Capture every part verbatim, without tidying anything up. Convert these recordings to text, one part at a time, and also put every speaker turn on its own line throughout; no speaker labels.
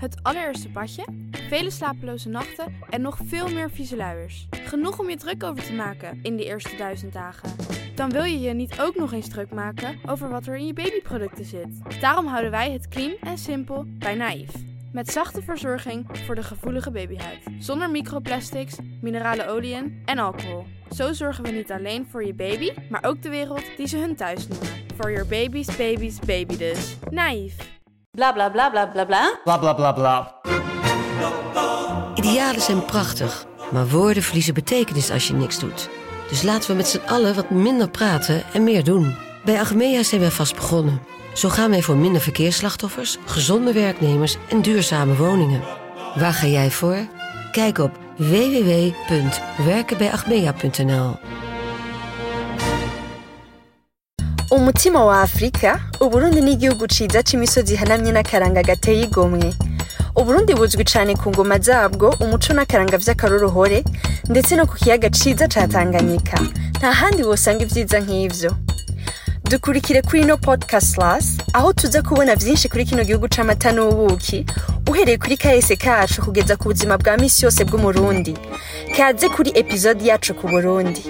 het allereerste badje, vele slapeloze nachten en nog veel meer vieze luiers. Genoeg om je druk over te maken in die eerste duizend dagen. Dan wil je je niet ook nog eens druk maken over wat er in je babyproducten zit. Daarom houden wij het clean en simpel bij Naïef. Met zachte verzorging voor de gevoelige babyhuid. Zonder microplastics, minerale oliën en alcohol. Zo zorgen we niet alleen voor je baby, maar ook de wereld die ze hun thuis noemen. For your baby's baby's baby dus. Naïef.
Bla bla bla bla bla bla.
Bla bla bla bla.
Idealen zijn prachtig, maar woorden verliezen betekenis als je niks doet. Dus laten we met z'n allen wat minder praten en meer doen. Bij Achmea zijn wij vast begonnen. Zo gaan wij voor minder verkeersslachtoffers, gezonde werknemers en duurzame woningen. Waar ga jij voor? Kijk op w w w punt werken bij achmea punt n l.
Umutima wa Afrika, Uburundi ni igihugu ciza c'imisozi ihanamye n'akaranga gateye igomwe. Uburundi buzwi cane ku ngoma zabwo, umuco n'akaranga vy'akaroruhore, ndetse no ku kiyaga ciza ca Tanganyika. Nta handi wosanga ivyiza nk'ivyo. Dukurikire kuri ino podcast class, aho tuza kubona vyinshi kuri kino gihugu c'amata n'ubuki, uhereye kuri kahise kacu kugeza ku buzima bwa misi yose bw'Umurundi. Kaze kuri episode yacu ku Burundi.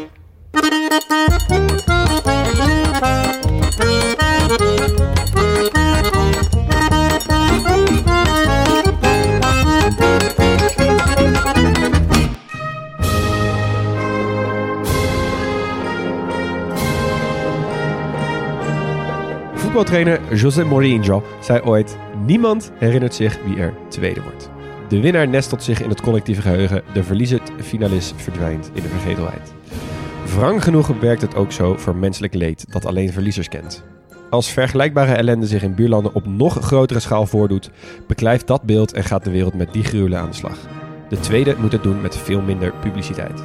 Voetbaltrainer José Mourinho zei ooit: niemand herinnert zich wie er tweede wordt. De winnaar nestelt zich in het collectieve geheugen, de verliezer finalist verdwijnt in de vergetelheid. Wrang genoeg werkt het ook zo voor menselijk leed dat alleen verliezers kent. Als vergelijkbare ellende zich in buurlanden op nog grotere schaal voordoet, beklijft dat beeld en gaat de wereld met die gruwelen aan de slag. De tweede moet het doen met veel minder publiciteit.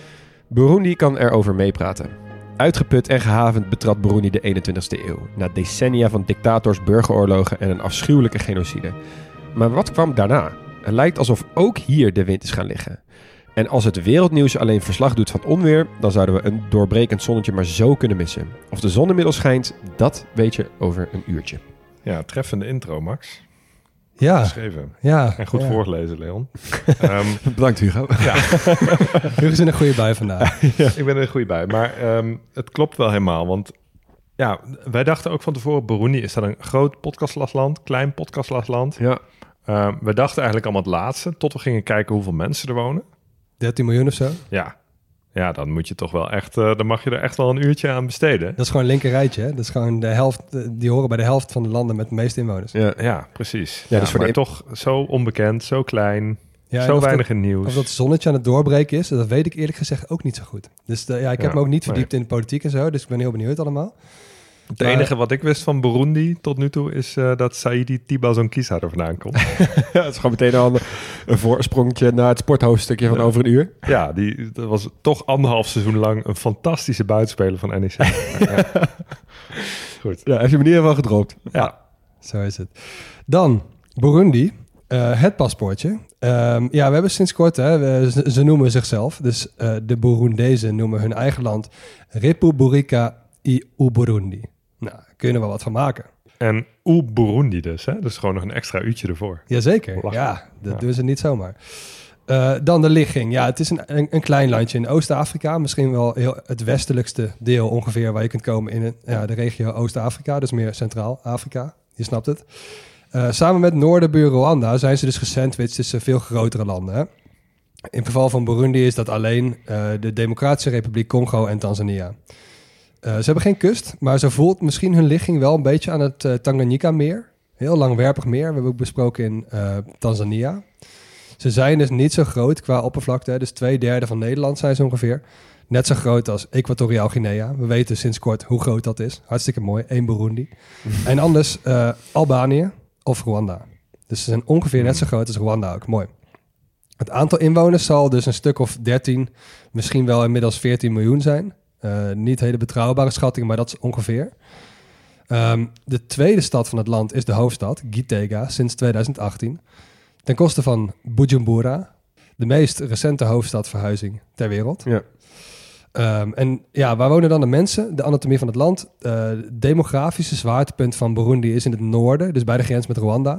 Burundi kan erover meepraten. Uitgeput en gehavend betrad Burundi de eenentwintigste eeuw, na decennia van dictators, burgeroorlogen en een afschuwelijke genocide. Maar wat kwam daarna? Het lijkt alsof ook hier de wind is gaan liggen. En als het wereldnieuws alleen verslag doet van onweer, dan zouden we een doorbrekend zonnetje maar zo kunnen missen. Of de zon inmiddels schijnt, dat weet je over een uurtje.
Ja, treffende intro, Max.
Ja.
Geschreven.
Ja.
En goed
ja.
voorgelezen, Leon. um,
Bedankt, Hugo.
Ja.
Hugo is in een goede bui vandaag.
Ja. Ik ben er een goede bij. Maar um, het klopt wel helemaal. Want ja, wij dachten ook van tevoren, Burundi is dat een groot podcastlastland, klein podcastlastland.
Ja.
Um, we dachten eigenlijk allemaal het laatste, tot we gingen kijken hoeveel mensen er wonen.
dertien miljoen of zo?
Ja. Ja, dan moet je toch wel echt, uh, dan mag je er echt wel een uurtje aan besteden.
Dat is gewoon een linker rijtje, hè? Dat is gewoon de helft, die horen bij de helft van de landen met de meeste inwoners.
Ja, ja precies.
Ja,
Ja,
dus voor
maar
de...
toch zo onbekend, zo klein,
Ja,
zo
of
weinig
dat,
in nieuws.
Of dat zonnetje aan het doorbreken is, dat weet ik eerlijk gezegd ook niet zo goed. Dus de, ja, ik heb
Ja,
me ook niet verdiept
nee.
in de politiek en zo, dus ik ben heel benieuwd allemaal.
Het
Maar-
enige wat ik wist van Burundi tot nu toe is uh, dat Saidi Tibazonkisa er vandaan komt.
Ja, het is gewoon meteen al een, een voorsprongetje naar het sporthoofdstukje van
Ja.
over een uur.
Ja, die, dat was toch anderhalf seizoen lang een fantastische buitenspeler van N E C. Ja. Goed.
Ja, heb je me in ieder geval gedropt.
Ja.
Zo is het. Dan, Burundi, uh, het paspoortje. Um, ja, we hebben sinds kort, hè, we, ze, ze noemen zichzelf, dus uh, de Burundezen noemen hun eigen land Repubulika i Uburundi. Nou, daar kun je er wel wat van maken.
En Oe Burundi dus, hè? Dus gewoon nog een extra uurtje ervoor.
Jazeker,
Lachen.
ja, dat
Ja.
doen ze niet zomaar. Uh, dan de ligging. Ja, het is een, een, een klein landje in Oost-Afrika. Misschien wel heel het westelijkste deel ongeveer waar je kunt komen in het, ja, de regio Oost-Afrika. Dus meer Centraal-Afrika. Je snapt het. Uh, samen met noorderbuur Rwanda zijn ze dus gesandwiched tussen veel grotere landen. Hè? In het geval van Burundi is dat alleen uh, de Democratische Republiek Congo en Tanzania. Uh, ze hebben geen kust, maar ze voelt misschien hun ligging wel een beetje aan het uh, Tanganyika-meer. Heel langwerpig meer. We hebben ook besproken in uh, Tanzania. Ze zijn dus niet zo groot qua oppervlakte. Dus twee derde van Nederland zijn ze ongeveer. Net zo groot als Equatoriaal Guinea. We weten sinds kort hoe groot dat is. Hartstikke mooi. Eén Burundi. En anders uh, Albanië of Rwanda. Dus ze zijn ongeveer net zo groot als Rwanda ook. Mooi. Het aantal inwoners zal dus een stuk of dertien, misschien wel inmiddels veertien miljoen zijn. Uh, niet hele betrouwbare schatting, maar dat is ongeveer. Um, de tweede stad van het land is de hoofdstad, Gitega, sinds tweeduizend achttien. Ten koste van Bujumbura, de meest recente hoofdstadverhuizing ter wereld.
Ja.
Um, en ja, waar wonen dan de mensen? De anatomie van het land. Uh, het demografische zwaartepunt van Burundi is in het noorden, dus bij de grens met Rwanda.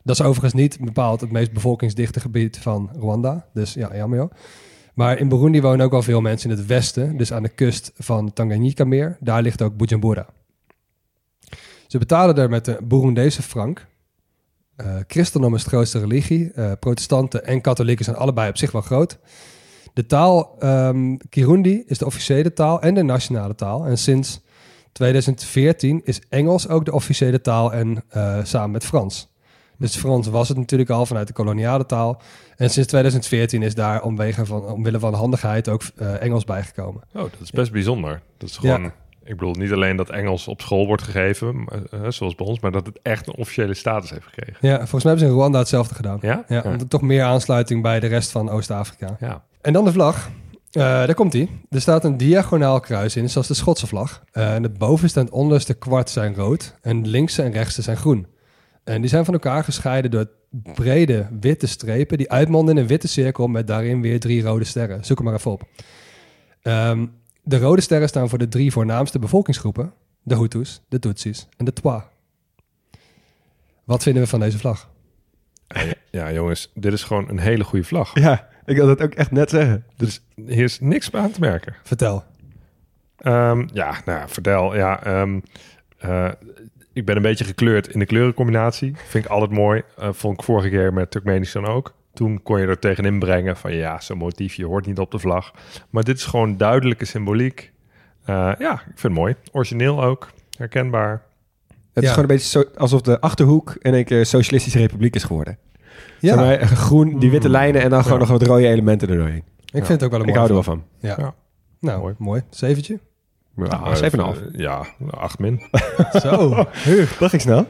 Dat is overigens niet bepaald het meest bevolkingsdichte gebied van Rwanda. Dus ja, jammer joh. Maar in Burundi wonen ook wel veel mensen in het westen. Dus aan de kust van Tanganyika-meer. Daar ligt ook Bujumbura. Ze betalen daar met de Burundese frank. Uh, Christendom is de grootste religie. Uh, protestanten en katholieken zijn allebei op zich wel groot. De taal um, Kirundi is de officiële taal en de nationale taal. En sinds tweeduizend veertien is Engels ook de officiële taal en uh, samen met Frans. Dus Frans was het natuurlijk al vanuit de koloniale taal. En sinds tweeduizend veertien is daar omwege van, omwille van handigheid ook uh, Engels bijgekomen.
Oh, dat is best ja. bijzonder. Dat is gewoon... Ja. Ik bedoel, niet alleen dat Engels op school wordt gegeven, uh, zoals bij ons, maar dat het echt een officiële status heeft gekregen.
Ja, volgens mij hebben ze in Rwanda hetzelfde gedaan.
Ja?
Ja, ja. Toch meer aansluiting bij de rest van Oost-Afrika.
Ja.
En dan de vlag. Uh, daar komt hij. Er staat een diagonaal kruis in, zoals de Schotse vlag. Uh, en de bovenste en het onderste kwart zijn rood en de linkse en rechtste zijn groen. En die zijn van elkaar gescheiden door brede witte strepen die uitmonden in een witte cirkel met daarin weer drie rode sterren. Zoek hem maar even op. Um, De rode sterren staan voor de drie voornaamste bevolkingsgroepen. De Hutus, de Tutsis en de Twa. Wat vinden we van deze vlag?
Ja, jongens, dit is gewoon een hele goede vlag.
Ja, ik wil dat ook echt net zeggen.
Dus hier is niks aan te merken.
Vertel.
Um, ja, nou ja, vertel. Ja, um, uh, ik ben een beetje gekleurd in de kleurencombinatie. Vind ik altijd mooi. Uh, vond ik vorige keer met Turkmenistan ook. Toen kon je er tegenin brengen van ja, zo'n motiefje hoort niet op de vlag. Maar dit is gewoon duidelijke symboliek. Uh, ja, ik vind het mooi. Origineel ook. Herkenbaar.
Het ja. is gewoon een beetje zo, alsof de Achterhoek in een keer Socialistische Republiek is geworden.
Ja.
Maar, groen, die witte lijnen en dan gewoon ja. nog wat rode elementen erdoorheen.
Ik ja. vind het ook wel een mooi.
Ik hou er wel van.
Ja. ja. Nou, mooi. mooi. Zeventje?
Ja, zeven en een half.
Ja, acht min.
Zo.
Dat ging snel.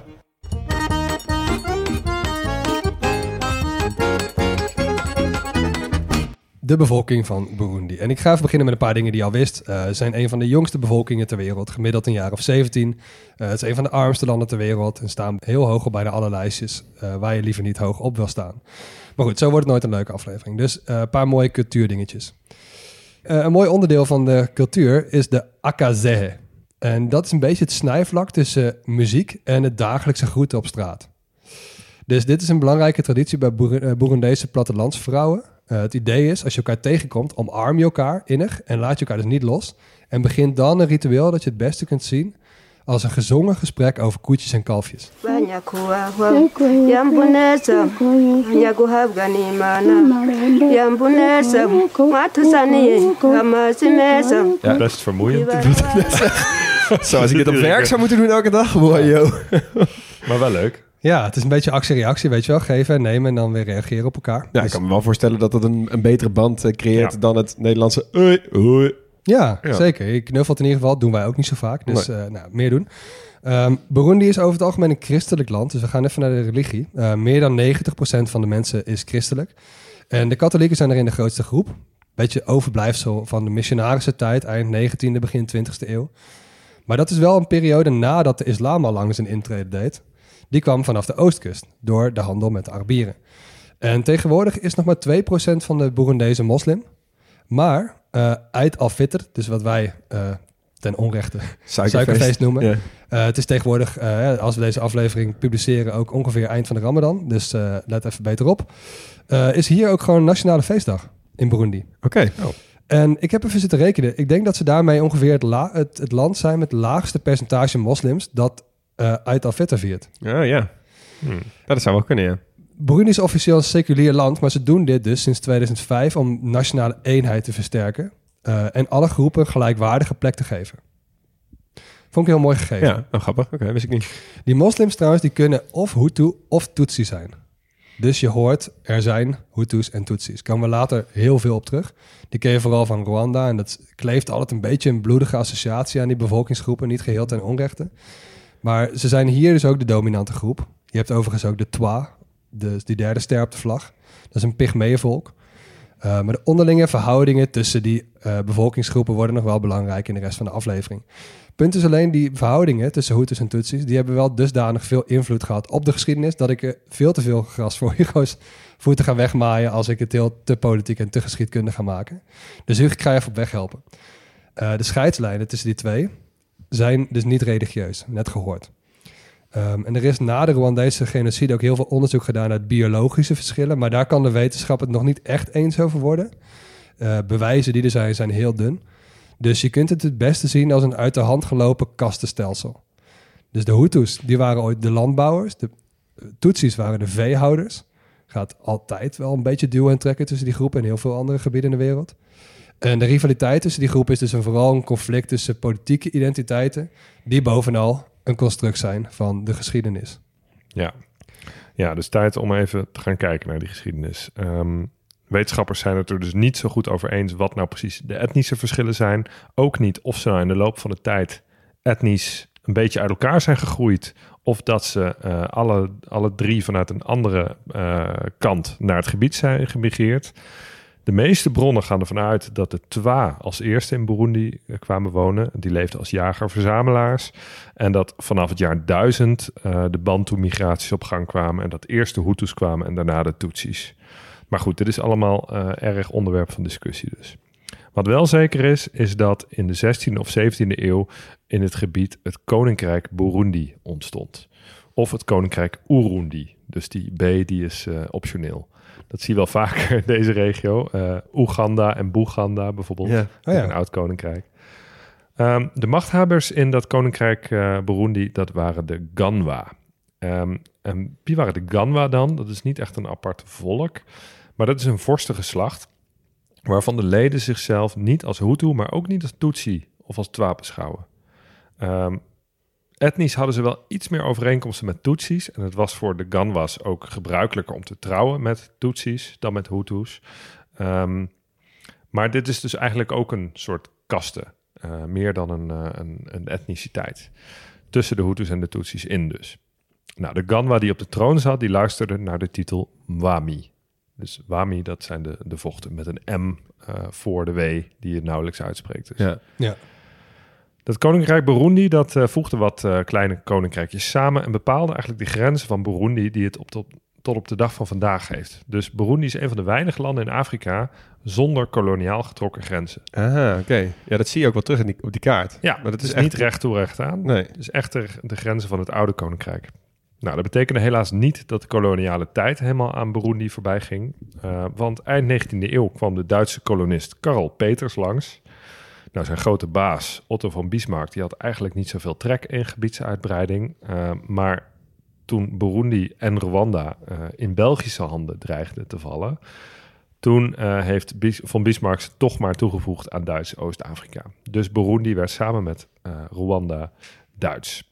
De bevolking van Burundi. En ik ga even beginnen met een paar dingen die je al wist. Uh, ze zijn een van de jongste bevolkingen ter wereld, gemiddeld een jaar of zeventien. Uh, het is een van de armste landen ter wereld en staan heel hoog op bijna alle lijstjes uh, waar je liever niet hoog op wil staan. Maar goed, zo wordt het nooit een leuke aflevering. Dus uh, een paar mooie cultuurdingetjes. Uh, een mooi onderdeel van de cultuur is de akazehe. En dat is een beetje het snijvlak tussen muziek en het dagelijkse groeten op straat. Dus dit is een belangrijke traditie bij Bur- Burundese plattelandsvrouwen. Uh, het idee is, als je elkaar tegenkomt, omarm je elkaar innig en laat je elkaar dus niet los. En begin dan een ritueel dat je het beste kunt zien als een gezongen gesprek over koetjes en kalfjes.
Ja, best vermoeiend.
Zoals ik dit op werk zou moeten doen elke dag. Wow, yo.
Maar wel leuk.
Ja, het is een beetje actie-reactie, weet je wel. Geven en nemen en dan weer reageren op elkaar.
Ja, dus... ik kan me wel voorstellen dat het een, een betere band uh, creëert ja. dan het Nederlandse oi, oi.
Ja, ja, zeker. Je knuffelt in ieder geval. Dat doen wij ook niet zo vaak. Dus nee. uh, nou, meer doen. Um, Burundi is over het algemeen een christelijk land. Dus we gaan even naar de religie. Uh, meer dan negentig procent van de mensen is christelijk. En de katholieken zijn erin de grootste groep. Beetje overblijfsel van de missionarische tijd. Eind negentiende, begin twintigste eeuw. Maar dat is wel een periode nadat de islam al lang zijn intrede deed. Die kwam vanaf de oostkust, door de handel met de Arabieren. En tegenwoordig is nog maar twee procent van de Burundese moslim. Maar uh, Eid al-Fitr, dus wat wij uh, ten onrechte suikerfeest, suikerfeest noemen. Yeah. Uh, het is tegenwoordig, uh, als we deze aflevering publiceren, ook ongeveer eind van de Ramadan. Dus uh, let even beter op. Uh, is hier ook gewoon een nationale feestdag in Burundi.
Oké. Okay. Oh.
En ik heb even zitten rekenen. Ik denk dat ze daarmee ongeveer het, la- het, het land zijn met het laagste percentage moslims dat uh, Eid al-Fitr viert.
Ja, ja. Hm. Dat zou wel kunnen, ja.
Burundi is officieel een seculier land, maar ze doen dit dus sinds tweeduizend vijf om nationale eenheid te versterken uh, en alle groepen een gelijkwaardige plek te geven. Vond ik heel mooi gegeven.
Ja, oh, grappig. Oké, okay, wist ik niet.
Die moslims trouwens, die kunnen of Hutu of Tutsi zijn. Dus je hoort, er zijn Hutus en Tutsis. Komen we later heel veel op terug. Die ken je vooral van Rwanda en dat kleeft altijd een beetje een bloedige associatie aan die bevolkingsgroepen, niet geheel ten onrechte. Maar ze zijn hier dus ook de dominante groep. Je hebt overigens ook de Twa, dus die derde ster op de vlag. Dat is een pygmeeënvolk. Uh, maar de onderlinge verhoudingen tussen die uh, bevolkingsgroepen worden nog wel belangrijk in de rest van de aflevering. Punt is alleen, die verhoudingen tussen Hutus en Tutsis, die hebben wel dusdanig veel invloed gehad op de geschiedenis, dat ik er veel te veel gras voor Hugo's voeten ga wegmaaien als ik het heel te politiek en te geschiedkundig ga maken. Dus Hugo, ik ga je even op weg helpen. Uh, de scheidslijnen tussen die twee zijn dus niet religieus, net gehoord. Um, en er is na de Rwandese genocide ook heel veel onderzoek gedaan naar biologische verschillen. Maar daar kan de wetenschap het nog niet echt eens over worden. Uh, bewijzen die er zijn, zijn heel dun. Dus je kunt het het beste zien als een uit de hand gelopen kastenstelsel. Dus de Hutus, die waren ooit de landbouwers. De Tutsis waren de veehouders. Gaat altijd wel een beetje duwen en trekken tussen die groepen en heel veel andere gebieden in de wereld. En de rivaliteit tussen die groepen is dus een, vooral een conflict tussen politieke identiteiten, die bovenal een construct zijn van de geschiedenis.
Ja, ja, dus tijd om even te gaan kijken naar die geschiedenis. Um, wetenschappers zijn het er dus niet zo goed over eens wat nou precies de etnische verschillen zijn. Ook niet of ze nou in de loop van de tijd etnisch een beetje uit elkaar zijn gegroeid, of dat ze uh, alle, alle drie vanuit een andere uh, kant naar het gebied zijn gemigreerd. De meeste bronnen gaan ervan uit dat de Twa als eerste in Burundi uh, kwamen wonen. Die leefden als jager-verzamelaars. En dat vanaf het jaar duizend uh, de Bantu-migraties op gang kwamen. En dat eerst de Hutus kwamen en daarna de Tutsis. Maar goed, dit is allemaal uh, erg onderwerp van discussie dus. Wat wel zeker is, is dat in de zestiende of zeventiende eeuw in het gebied het Koninkrijk Burundi ontstond. Of het Koninkrijk Urundi. Dus die B die is uh, optioneel. Dat zie je wel vaker in deze regio. Uh, Oeganda en Boeganda bijvoorbeeld.
Ja.
Oh ja.
Een oud koninkrijk. Um, de machthebbers in dat koninkrijk uh, Burundi, dat waren de Ganwa. Um, en wie waren de Ganwa dan? Dat is niet echt een apart volk. Maar dat is een vorstengeslacht waarvan de leden zichzelf niet als Hutu, maar ook niet als Tutsi of als Twa beschouwen. Um, etnisch hadden ze wel iets meer overeenkomsten met Tutsis. En het was voor de Ganwas ook gebruikelijker om te trouwen met Tutsis dan met Hutus. Um, maar dit is dus eigenlijk ook een soort kaste. Uh, meer dan een, uh, een, een etniciteit. Tussen de Hutus en de Tutsis in dus. Nou, de Ganwa die op de troon zat, die luisterde naar de titel Mwami. Dus Wami, dat zijn de, de vochten met een M uh, voor de W die je nauwelijks uitspreekt. Dus.
Ja.
Ja.
Dat koninkrijk Burundi, dat uh, voegde wat uh, kleine koninkrijkjes samen en bepaalde eigenlijk de grenzen van Burundi die het op tot, tot op de dag van vandaag heeft. Dus Burundi is een van de weinige landen in Afrika zonder koloniaal getrokken grenzen.
Ah, oké. Okay. Ja, dat zie je ook wel terug in die, op die kaart.
Ja, maar dat is echt niet recht toe recht aan.
Nee.
Het is echt de, de grenzen van het oude koninkrijk. Nou, dat betekende helaas niet dat de koloniale tijd helemaal aan Burundi voorbij ging. Uh, want eind negentiende eeuw kwam de Duitse kolonist Karl Peters langs. Nou, zijn grote baas, Otto von Bismarck, die had eigenlijk niet zoveel trek in gebiedsuitbreiding. Uh, maar toen Burundi en Rwanda uh, in Belgische handen dreigden te vallen, toen uh, heeft Bis- von Bismarck ze toch maar toegevoegd aan Duits Oost-Afrika. Dus Burundi werd samen met uh, Rwanda Duits.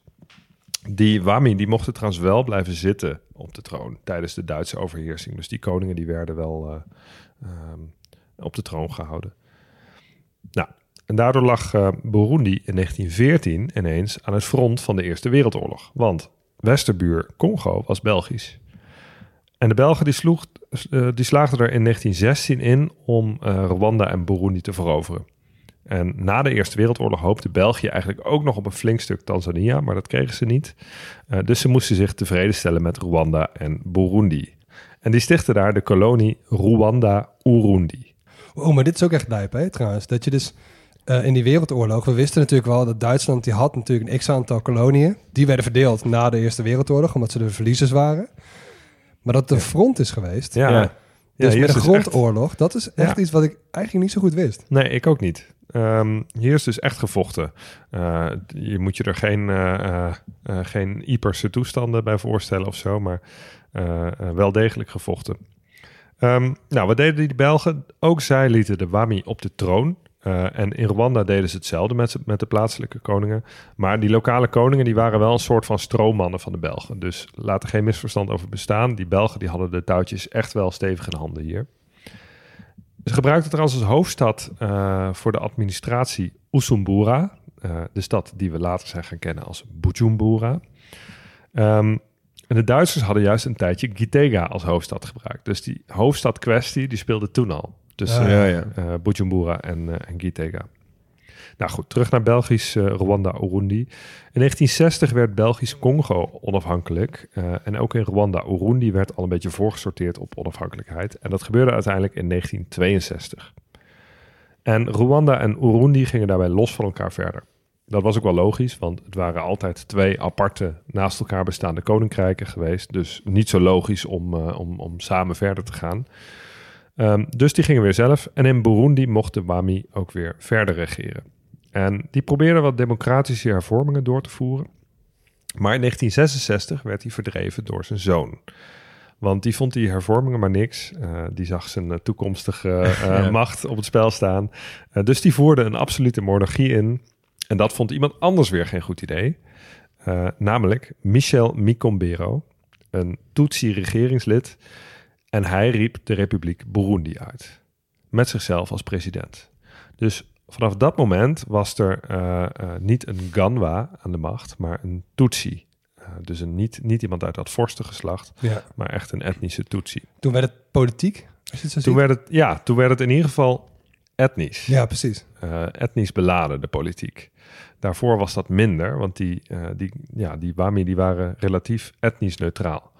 Die Wami, die mochten trouwens wel blijven zitten op de troon tijdens de Duitse overheersing. Dus die koningen die werden wel uh, um, op de troon gehouden. Nou, en daardoor lag uh, Burundi in negentien veertien ineens aan het front van de Eerste Wereldoorlog. Want westerbuur Congo was Belgisch. En de Belgen die, sloeg, uh, die slaagden er in negentien zestien in om uh, Rwanda en Burundi te veroveren. En na de Eerste Wereldoorlog hoopte België eigenlijk ook nog op een flink stuk Tanzania, maar dat kregen ze niet. Uh, dus ze moesten zich tevreden stellen met Rwanda en Burundi. En die stichtten daar de kolonie Rwanda-Urundi.
Oh, maar dit is ook echt lijp, hè, trouwens. Dat je dus uh, in die wereldoorlog, we wisten natuurlijk wel dat Duitsland, die had natuurlijk een x-aantal koloniën. Die werden verdeeld na de Eerste Wereldoorlog, omdat ze de verliezers waren. Maar dat het een front is geweest.
Ja,
Ja.
ja.
Dus
hier
met
is
een
dus echt-
grondoorlog, dat is echt
Ja.
iets wat ik eigenlijk niet zo goed wist.
Nee, ik ook niet. Um, hier is dus echt gevochten. Uh, je moet je er geen, uh, uh, uh, geen Ieperse toestanden bij voorstellen of zo, maar uh, uh, wel degelijk gevochten. Um, nou, wat deden die Belgen? Ook zij lieten de Wami op de troon. Uh, en in Rwanda deden ze hetzelfde met, met de plaatselijke koningen. Maar die lokale koningen die waren wel een soort van stroommannen van de Belgen. Dus laat er geen misverstand over bestaan. Die Belgen die hadden de touwtjes echt wel stevig in handen hier. Ze gebruikten trouwens als hoofdstad uh, voor de administratie Usumbura. Uh, de stad die we later zijn gaan kennen als Bujumbura. Um, en de Duitsers hadden juist een tijdje Gitega als hoofdstad gebruikt. Dus die hoofdstadkwestie die speelde toen al. Tussen
Ah,
ja, ja.
uh, Bujumbura en, uh, en Gitega. Nou goed, terug naar Belgisch uh, Rwanda-Urundi. In negentien zestig werd Belgisch Congo onafhankelijk. Uh, en ook in Rwanda-Urundi werd al een beetje voorgesorteerd op onafhankelijkheid. En dat gebeurde uiteindelijk in negentien tweeënzestig. En Rwanda en Urundi gingen daarbij los van elkaar verder. Dat was ook wel logisch, want het waren altijd twee aparte naast elkaar bestaande koninkrijken geweest. Dus niet zo logisch om, uh, om, om samen verder te gaan. Um, dus die gingen weer zelf. En in Burundi mocht de Wami ook weer verder regeren. En die probeerden wat democratische hervormingen door te voeren. Maar in negentien zesenzestig werd hij verdreven door zijn zoon. Want die vond die hervormingen maar niks. Uh, die zag zijn uh, toekomstige uh, ja. macht op het spel staan. Uh, dus die voerde een absolute monarchie in. En dat vond iemand anders weer geen goed idee. Uh, namelijk Michel Micombero, een Tutsi-regeringslid. En hij riep de Republiek Burundi uit. Met zichzelf als president. Dus vanaf dat moment was er uh, uh, niet een Ganwa aan de macht, maar een Tutsi. Uh, dus een, niet, niet iemand uit dat vorstengeslacht, ja. maar echt een etnische Tutsi.
Toen werd het politiek? Als je het zo
toen, werd het, ja, toen werd het in ieder geval etnisch.
Ja, precies.
Uh, etnisch beladen, de politiek. Daarvoor was dat minder, want die, uh, die, ja, die Wami die waren relatief etnisch neutraal.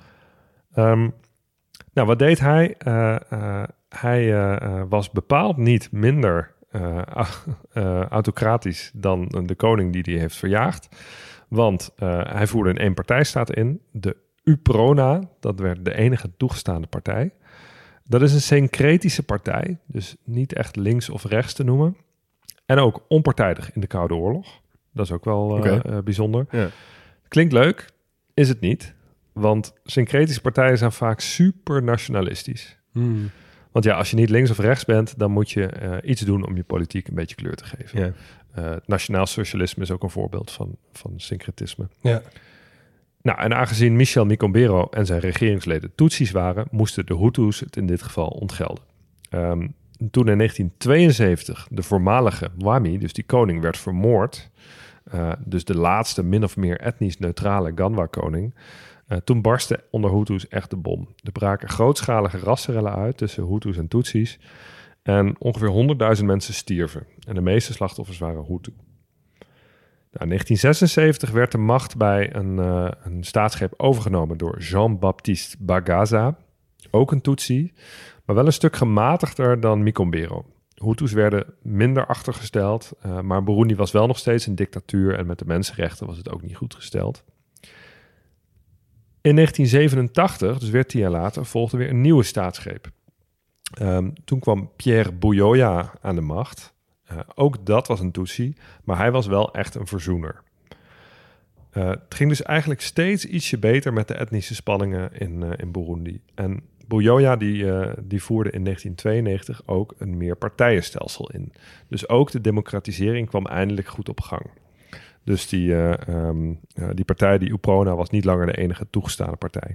Um, nou, wat deed hij? Uh, uh, hij uh, was bepaald niet minder uh, uh, autocratisch dan de koning die hij heeft verjaagd. Want uh, hij voerde een eenpartijstaat in. De UPRONA, dat werd de enige toegestaande partij. Dat is een syncretische partij, dus niet echt links of rechts te noemen. En ook onpartijdig in de Koude Oorlog. Dat is ook wel uh, okay. uh, bijzonder. Ja. Klinkt leuk, is het niet. Want syncretische partijen zijn vaak super nationalistisch. Hmm. Want ja, als je niet links of rechts bent, dan moet je uh, iets doen om je politiek een beetje kleur te geven. Ja. Uh, nationaal socialisme is ook een voorbeeld van, van syncretisme. Ja. Nou, en aangezien Michel Micombero en zijn regeringsleden Tutsis waren, moesten de Hutus het in dit geval ontgelden. Um, toen in negentien tweeënzeventig de voormalige Wami, dus die koning, werd vermoord, uh, dus de laatste min of meer etnisch neutrale Ganwa-koning, uh, toen barstte onder Hutus echt de bom. Er braken grootschalige rassenrellen uit tussen Hutus en Tutsis en ongeveer honderdduizend mensen stierven. En de meeste slachtoffers waren Hutu. Nou, in negentien zesenzeventig werd de macht bij een, uh, een staatsgreep overgenomen door Jean-Baptiste Bagaza, ook een Tutsi, maar wel een stuk gematigder dan Micombero. Hutus werden minder achtergesteld, uh, maar Burundi was wel nog steeds een dictatuur en met de mensenrechten was het ook niet goed gesteld. In negentien zevenentachtig, dus weer tien jaar later, volgde weer een nieuwe staatsgreep. Um, toen kwam Pierre Buyoya aan de macht. Uh, ook dat was een Tutsi, maar hij was wel echt een verzoener. Uh, het ging dus eigenlijk steeds ietsje beter met de etnische spanningen in, uh, in Burundi. En Buyoya die, uh, die voerde in negentien tweeënnegentig ook een meerpartijenstelsel in. Dus ook de democratisering kwam eindelijk goed op gang. Dus die, uh, um, uh, die partij, die UPRONA, was niet langer de enige toegestane partij.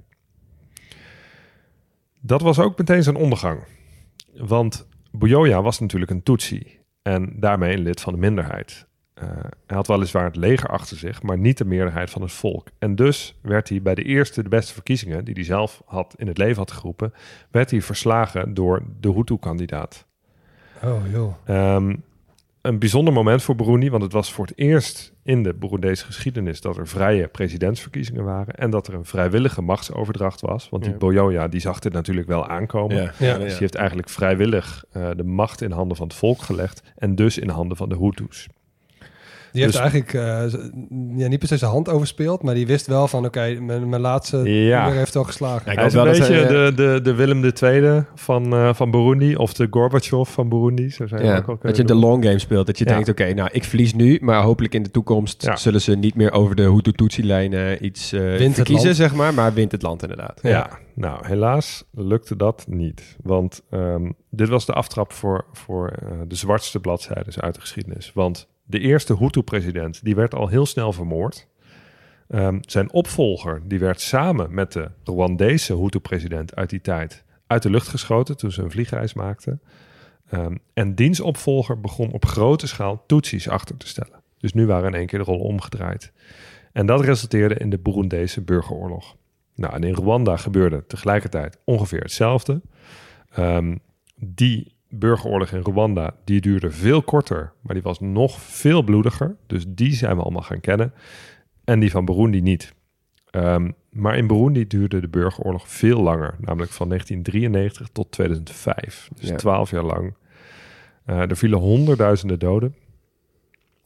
Dat was ook meteen zijn ondergang. Want Buyoya was natuurlijk een Tutsi en daarmee een lid van de minderheid. Uh, hij had weliswaar het leger achter zich, maar niet de meerderheid van het volk. En dus werd hij bij de eerste, de beste verkiezingen, die hij zelf had in het leven had geroepen, werd hij verslagen door de Hutu-kandidaat.
Oh, joh.
Um, een bijzonder moment voor Burundi, want het was voor het eerst in de Burundese geschiedenis dat er vrije presidentsverkiezingen waren en dat er een vrijwillige machtsoverdracht was. Want die ja. Buyoya, die zag dit natuurlijk wel aankomen. Ja. Ja. Dus die heeft eigenlijk vrijwillig uh, de macht in handen van het volk gelegd en dus in handen van de Hutus.
Die heeft dus eigenlijk uh, ja, niet per se zijn hand overspeeld, maar die wist wel van oké, okay, mijn, mijn laatste ja. heeft al geslagen.
Ja, hij is een beetje hij, de, de, de Willem de Tweede van, uh, van Burundi of de Gorbachev van Burundi. Zo zijn
ja,
ook al
dat je doen. De long game speelt. Dat je ja. denkt oké, okay, nou ik verlies nu, maar hopelijk in de toekomst ja. zullen ze niet meer over de Hutu-Tutsi-lijnen iets uh, verkiezen, zeg maar, maar wint het land inderdaad.
Ja, ja. Nou helaas lukte dat niet, want um, dit was de aftrap voor, voor uh, de zwartste bladzijden uit de geschiedenis, want de eerste Hutu-president, die werd al heel snel vermoord. Um, zijn opvolger, die werd samen met de Rwandese Hutu-president uit die tijd uit de lucht geschoten toen ze een vliegreis maakten. Um, en diens opvolger begon op grote schaal Tutsis achter te stellen. Dus nu waren in één keer de rollen omgedraaid. En dat resulteerde in de Burundese burgeroorlog. Nou, en in Rwanda gebeurde tegelijkertijd ongeveer hetzelfde. Um, die burgeroorlog in Rwanda, die duurde veel korter, maar die was nog veel bloediger. Dus die zijn we allemaal gaan kennen. En die van Burundi niet. Um, maar in Burundi duurde de burgeroorlog veel langer. Namelijk van negentien drieënnegentig tot tweeduizend vijf. Dus twaalf ja. jaar lang. Uh, er vielen honderdduizenden doden.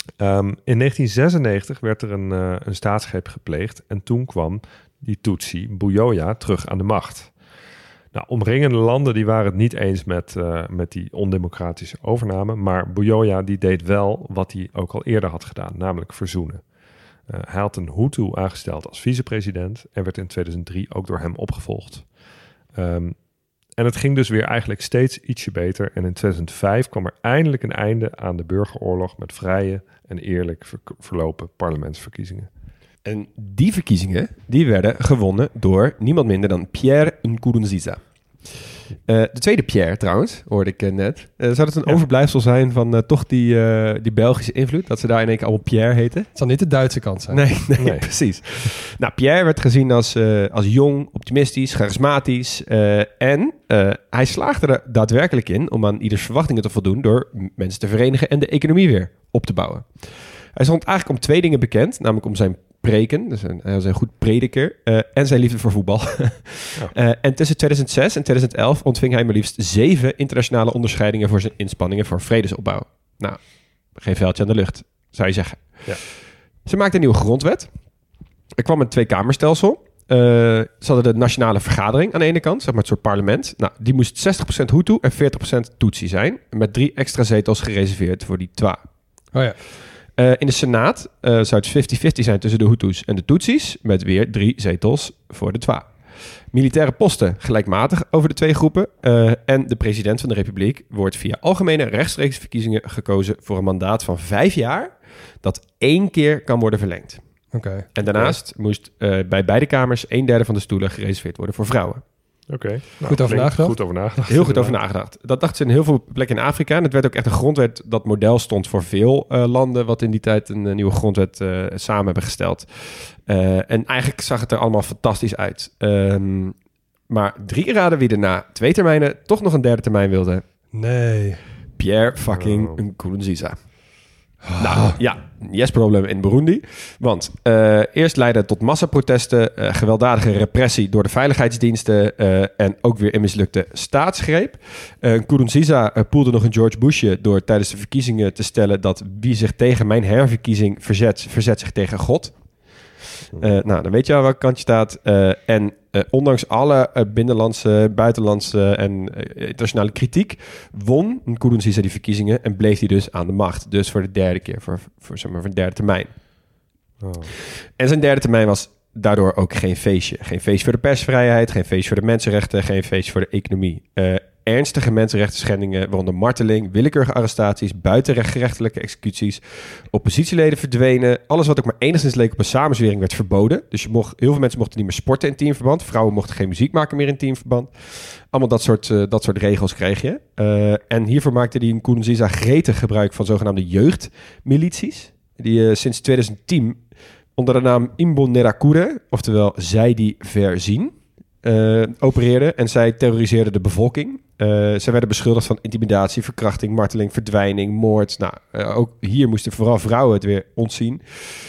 Um, in negentien zesennegentig werd er een, uh, een staatsgreep gepleegd en toen kwam die Tutsi Buyoya terug aan de macht. Nou, omringende landen die waren het niet eens met, uh, met die ondemocratische overname, maar Buyoya die deed wel wat hij ook al eerder had gedaan, namelijk verzoenen. Uh, hij had een Hutu aangesteld als vicepresident en werd in tweeduizend drie ook door hem opgevolgd. Um, en het ging dus weer eigenlijk steeds ietsje beter en in tweeduizend vijf kwam er eindelijk een einde aan de burgeroorlog met vrije en eerlijk ver- verlopen parlementsverkiezingen.
En die verkiezingen die werden gewonnen door niemand minder dan Pierre Nkurunziza. Uh, de tweede Pierre trouwens, hoorde ik uh, net. Uh, zou dat een ja. overblijfsel zijn van uh, toch die, uh, die Belgische invloed? Dat ze daar in één keer allemaal Pierre heten?
Het zal niet de Duitse kant zijn.
Nee, nee,
nee.
precies. Nou, Pierre werd gezien als, uh, als jong, optimistisch, charismatisch. Uh, en uh, hij slaagde er daadwerkelijk in om aan ieders verwachtingen te voldoen door mensen te verenigen en de economie weer op te bouwen. Hij stond eigenlijk om twee dingen bekend, namelijk om zijn preken, dus een, hij was een goed prediker, uh, en zijn liefde voor voetbal. Ja. uh, en tussen tweeduizend zes en tweeduizend elf ontving hij maar liefst zeven internationale onderscheidingen voor zijn inspanningen voor vredesopbouw. Nou, geen veldje aan de lucht, zou je zeggen.
Ja.
Ze maakte een nieuwe grondwet. Er kwam een tweekamerstelsel. Uh, ze hadden de nationale vergadering aan de ene kant, zeg maar het soort parlement. Nou, die moest zestig procent Hutu en veertig procent Tutsi zijn, met drie extra zetels gereserveerd voor die Twa.
Oh ja.
Uh, in de Senaat uh, zou het vijftig-vijftig zijn tussen de Hutus en de Tutsis, met weer drie zetels voor de Twa. Militaire posten gelijkmatig over de twee groepen. Uh, en de president van de Republiek wordt via algemene rechtstreeks verkiezingen gekozen voor een mandaat van vijf jaar, dat één keer kan worden verlengd.
Okay.
En daarnaast okay. moest uh, bij beide kamers een derde van de stoelen gereserveerd worden voor vrouwen.
Oké. Okay. Nou,
goed over nagedacht.
Goed over nagedacht.
Heel goed over nagedacht. Dat dachten ze in heel veel plekken in Afrika. En het werd ook echt een grondwet dat model stond voor veel uh, landen, wat in die tijd een uh, nieuwe grondwet uh, samen hebben gesteld. Uh, en eigenlijk zag het er allemaal fantastisch uit. Um, maar drie raden wie er na twee termijnen toch nog een derde termijn wilde.
Nee.
Pierre fucking oh. Nkurunziza. Oh. Nou ja, yes problem in Burundi. Want uh, eerst leidde het tot massaprotesten, uh, gewelddadige repressie door de veiligheidsdiensten uh, en ook weer een mislukte staatsgreep. Uh, Nkurunziza uh, poelde nog een George Bushje door tijdens de verkiezingen te stellen dat wie zich tegen mijn herverkiezing verzet, verzet zich tegen God. Uh, nou, dan weet je al welke kant je staat. Uh, en uh, ondanks alle uh, binnenlandse, buitenlandse en uh, internationale kritiek won Nkurunziza die verkiezingen en bleef hij dus aan de macht. Dus voor de derde keer, voor, voor, zeg maar, voor een derde termijn. Oh. En zijn derde termijn was daardoor ook geen feestje. Geen feestje voor de persvrijheid, geen feestje voor de mensenrechten, geen feestje voor de economie. Uh, ernstige mensenrechten schendingen, waaronder marteling, willekeurige arrestaties, buitengerechtelijke executies, oppositieleden verdwenen. Alles wat ook maar enigszins leek op een samenzwering werd verboden. Dus je mocht, heel veel mensen mochten niet meer sporten in teamverband. Vrouwen mochten geen muziek maken meer in teamverband. Allemaal dat soort, uh, dat soort regels kreeg je. Uh, en hiervoor maakte die Nkurunziza gretig gebruik van zogenaamde jeugdmilities, die uh, sinds tweeduizend tien onder de naam Imbonerakure, oftewel zij die verzien, uh, opereerden. En zij terroriseerden de bevolking. Uh, zij werden beschuldigd van intimidatie, verkrachting, marteling, verdwijning, moord. Nou, uh, ook hier moesten vooral vrouwen het weer ontzien.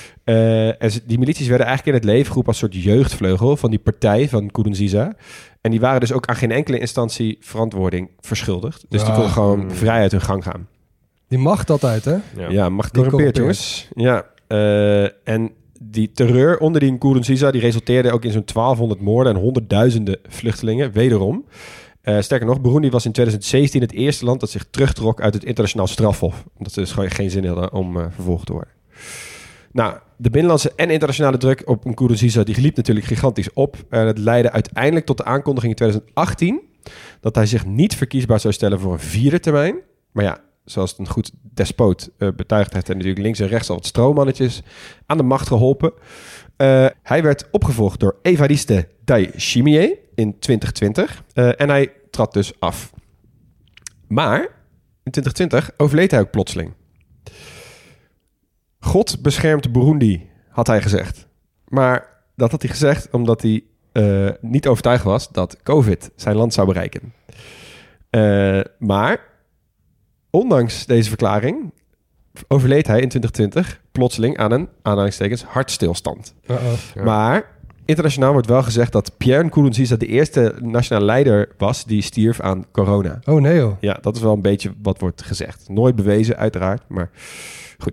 Uh, en die milities werden eigenlijk in het leven geroepen als een soort jeugdvleugel van die partij van Nkurunziza. En die waren dus ook aan geen enkele instantie verantwoording verschuldigd. Dus ja. die konden gewoon vrij uit hun gang gaan.
Die macht altijd, hè?
Ja, ja macht corrumpeert, jongens. Ja, uh, en die terreur onder die Nkurunziza die resulteerde ook in zo'n twaalfhonderd moorden en honderdduizenden vluchtelingen, wederom. Uh, sterker nog, Burundi was in tweeduizend zeventien het eerste land dat zich terugtrok uit het internationaal strafhof. Omdat ze dus gewoon geen zin hadden om uh, vervolgd te worden. Nou, de binnenlandse en internationale druk op Nkurunziza die liep natuurlijk gigantisch op. En het leidde uiteindelijk tot de aankondiging in tweeduizend achttien dat hij zich niet verkiesbaar zou stellen voor een vierde termijn. Maar ja, zoals het een goed despoot uh, betuigd heeft en natuurlijk links en rechts al wat stroomannetjes aan de macht geholpen. Uh, hij werd opgevolgd door Evariste Ndayishimiye in twintig twintig uh, en hij trad dus af. Maar in twintig twintig overleed hij ook plotseling. God beschermt Burundi, had hij gezegd. Maar dat had hij gezegd omdat hij uh, niet overtuigd was dat COVID zijn land zou bereiken. Uh, maar ondanks deze verklaring overleed hij in twintig twintig plotseling aan een, aanhalingstekens, hartstilstand. Uh-oh. Ja. Maar internationaal wordt wel gezegd dat Pierre Nkurunziza de eerste nationale leider was die stierf aan corona.
Oh nee joh.
Ja, dat is wel een beetje wat wordt gezegd. Nooit bewezen uiteraard, maar goed.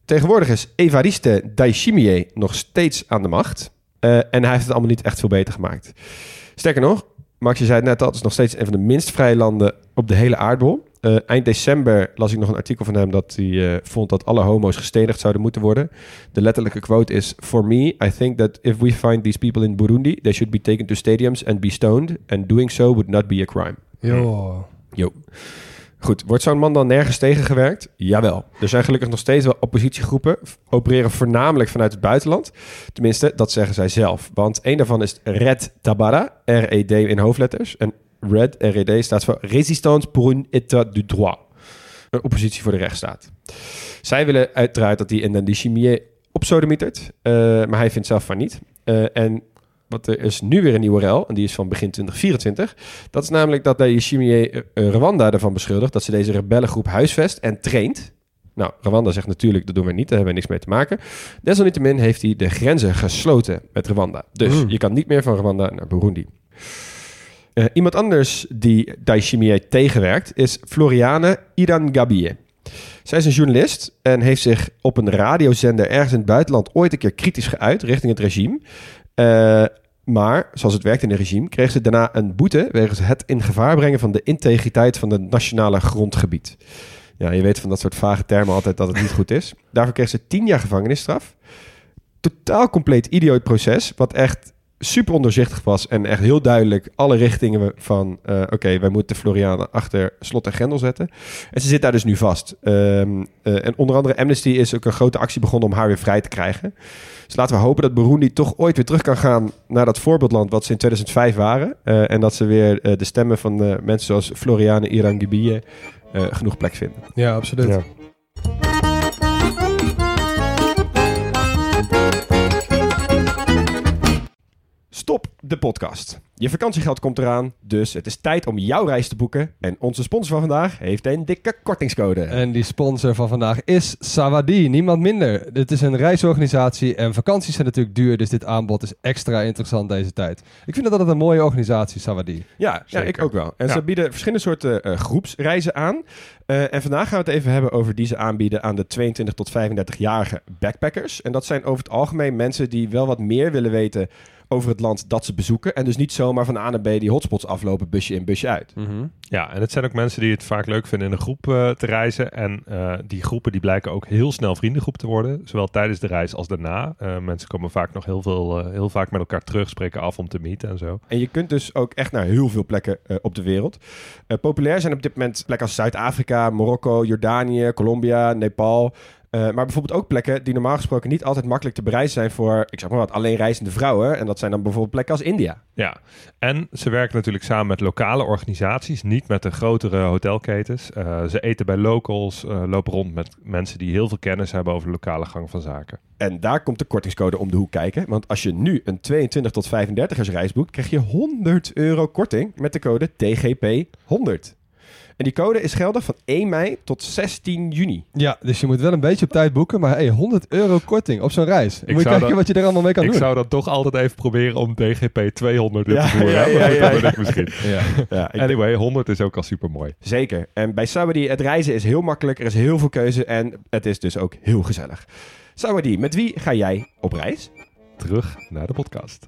tegenwoordig is Evariste Ndayishimiye nog steeds aan de macht. Uh, en hij heeft het allemaal niet echt veel beter gemaakt. Sterker nog, Max, je zei het net al, het is nog steeds een van de minst vrije landen op de hele aardbol. Uh, eind december las ik nog een artikel van hem dat hij uh, vond dat alle homo's gestenigd zouden moeten worden. De letterlijke quote is: "For me, I think that if we find these people in Burundi, they should be taken to stadiums and be stoned. And doing so would not be a crime."
Jo.
Jo. Goed, wordt zo'n man dan nergens tegengewerkt? Jawel. Er zijn gelukkig nog steeds wel oppositiegroepen, opereren voornamelijk vanuit het buitenland. Tenminste, dat zeggen zij zelf. Want een daarvan is Red Tabara, R E D in hoofdletters. En Red, R E D, staat voor Résistance pour un état du droit. Een oppositie voor de rechtsstaat. Zij willen uiteraard dat hij Ndayishimiye opsodemietert, uh, maar hij vindt zelf van niet. Uh, en wat er is nu weer een nieuwe rel, en die is van begin twintig vierentwintig. Dat is namelijk dat Ndayishimiye uh, Rwanda ervan beschuldigt dat ze deze rebellengroep huisvest en traint. Nou, Rwanda zegt natuurlijk, dat doen we niet, daar hebben we niks mee te maken. Desalniettemin heeft hij de grenzen gesloten met Rwanda. Dus mm. je kan niet meer van Rwanda naar Burundi. Uh, iemand anders die Ndayishimiye tegenwerkt is Floriane Irangabie. Zij is een journalist en heeft zich op een radiozender ergens in het buitenland ooit een keer kritisch geuit richting het regime. Uh, maar, zoals het werkt in het regime, kreeg ze daarna een boete wegens het in gevaar brengen van de integriteit van het nationale grondgebied. Ja, je weet van dat soort vage termen altijd dat het niet goed is. Daarvoor kreeg ze tien jaar gevangenisstraf. Totaal compleet idioot proces, wat echt super onderzichtig was en echt heel duidelijk alle richtingen van uh, oké, okay, wij moeten Floriane achter slot en grendel zetten. En ze zit daar dus nu vast. Um, uh, en onder andere Amnesty is ook een grote actie begonnen om haar weer vrij te krijgen. Dus laten we hopen dat Burundi toch ooit weer terug kan gaan naar dat voorbeeldland wat ze in tweeduizend vijf waren. Uh, en dat ze weer uh, de stemmen van uh, mensen zoals Floriane Irangabie uh, genoeg plek vinden.
Ja, absoluut. Ja.
Stop de podcast. Je vakantiegeld komt eraan, dus het is tijd om jouw reis te boeken. En onze sponsor van vandaag heeft een dikke kortingscode.
En die sponsor van vandaag is Sawadee, niemand minder. Dit is een reisorganisatie en vakanties zijn natuurlijk duur, dus dit aanbod is extra interessant deze tijd. Ik vind dat altijd een mooie organisatie, Sawadee.
Ja, ja, ik ook wel. En ja. ze bieden verschillende soorten uh, groepsreizen aan. Uh, en vandaag gaan we het even hebben over die ze aanbieden aan de tweeëntwintig tot vijfendertig-jarige backpackers. En dat zijn over het algemeen mensen die wel wat meer willen weten over het land dat ze bezoeken. En dus niet zomaar van A naar B die hotspots aflopen, busje in, busje uit.
Mm-hmm. Ja, en het zijn ook mensen die het vaak leuk vinden in een groep uh, te reizen. En uh, die groepen die blijken ook heel snel vriendengroep te worden. Zowel tijdens de reis als daarna. Uh, mensen komen vaak nog heel, veel, uh, heel vaak met elkaar terug, spreken af om te meeten en zo.
En je kunt dus ook echt naar heel veel plekken uh, op de wereld. Uh, populair zijn op dit moment plekken als Zuid-Afrika, Marokko, Jordanië, Colombia, Nepal. Uh, maar bijvoorbeeld ook plekken die normaal gesproken niet altijd makkelijk te bereizen zijn voor, ik zeg maar wat, alleen reizende vrouwen. En dat zijn dan bijvoorbeeld plekken als India.
Ja, en ze werken natuurlijk samen met lokale organisaties, niet met de grotere hotelketens. Uh, ze eten bij locals, uh, lopen rond met mensen die heel veel kennis hebben over de lokale gang van zaken.
En daar komt de kortingscode om de hoek kijken. Want als je nu een tweeëntwintig tot vijfendertigers reis boekt, krijg je honderd euro korting met de code T G P honderd. En die code is geldig van één mei tot zestien juni.
Ja, dus je moet wel een beetje op tijd boeken. Maar hey, honderd euro korting op zo'n reis. Ik moet je kijken dat, wat je er allemaal mee kan
ik
doen.
Ik zou dat toch altijd even proberen om T G P tweehonderd in
ja,
te voeren.
Ja, ja, ja, ja, ja, ja.
misschien. Ja. Ja, anyway, honderd is ook al super mooi.
Zeker. En bij Sawadee, het reizen is heel makkelijk. Er is heel veel keuze en het is dus ook heel gezellig. Sawadee, met wie ga jij op reis?
Terug naar de podcast.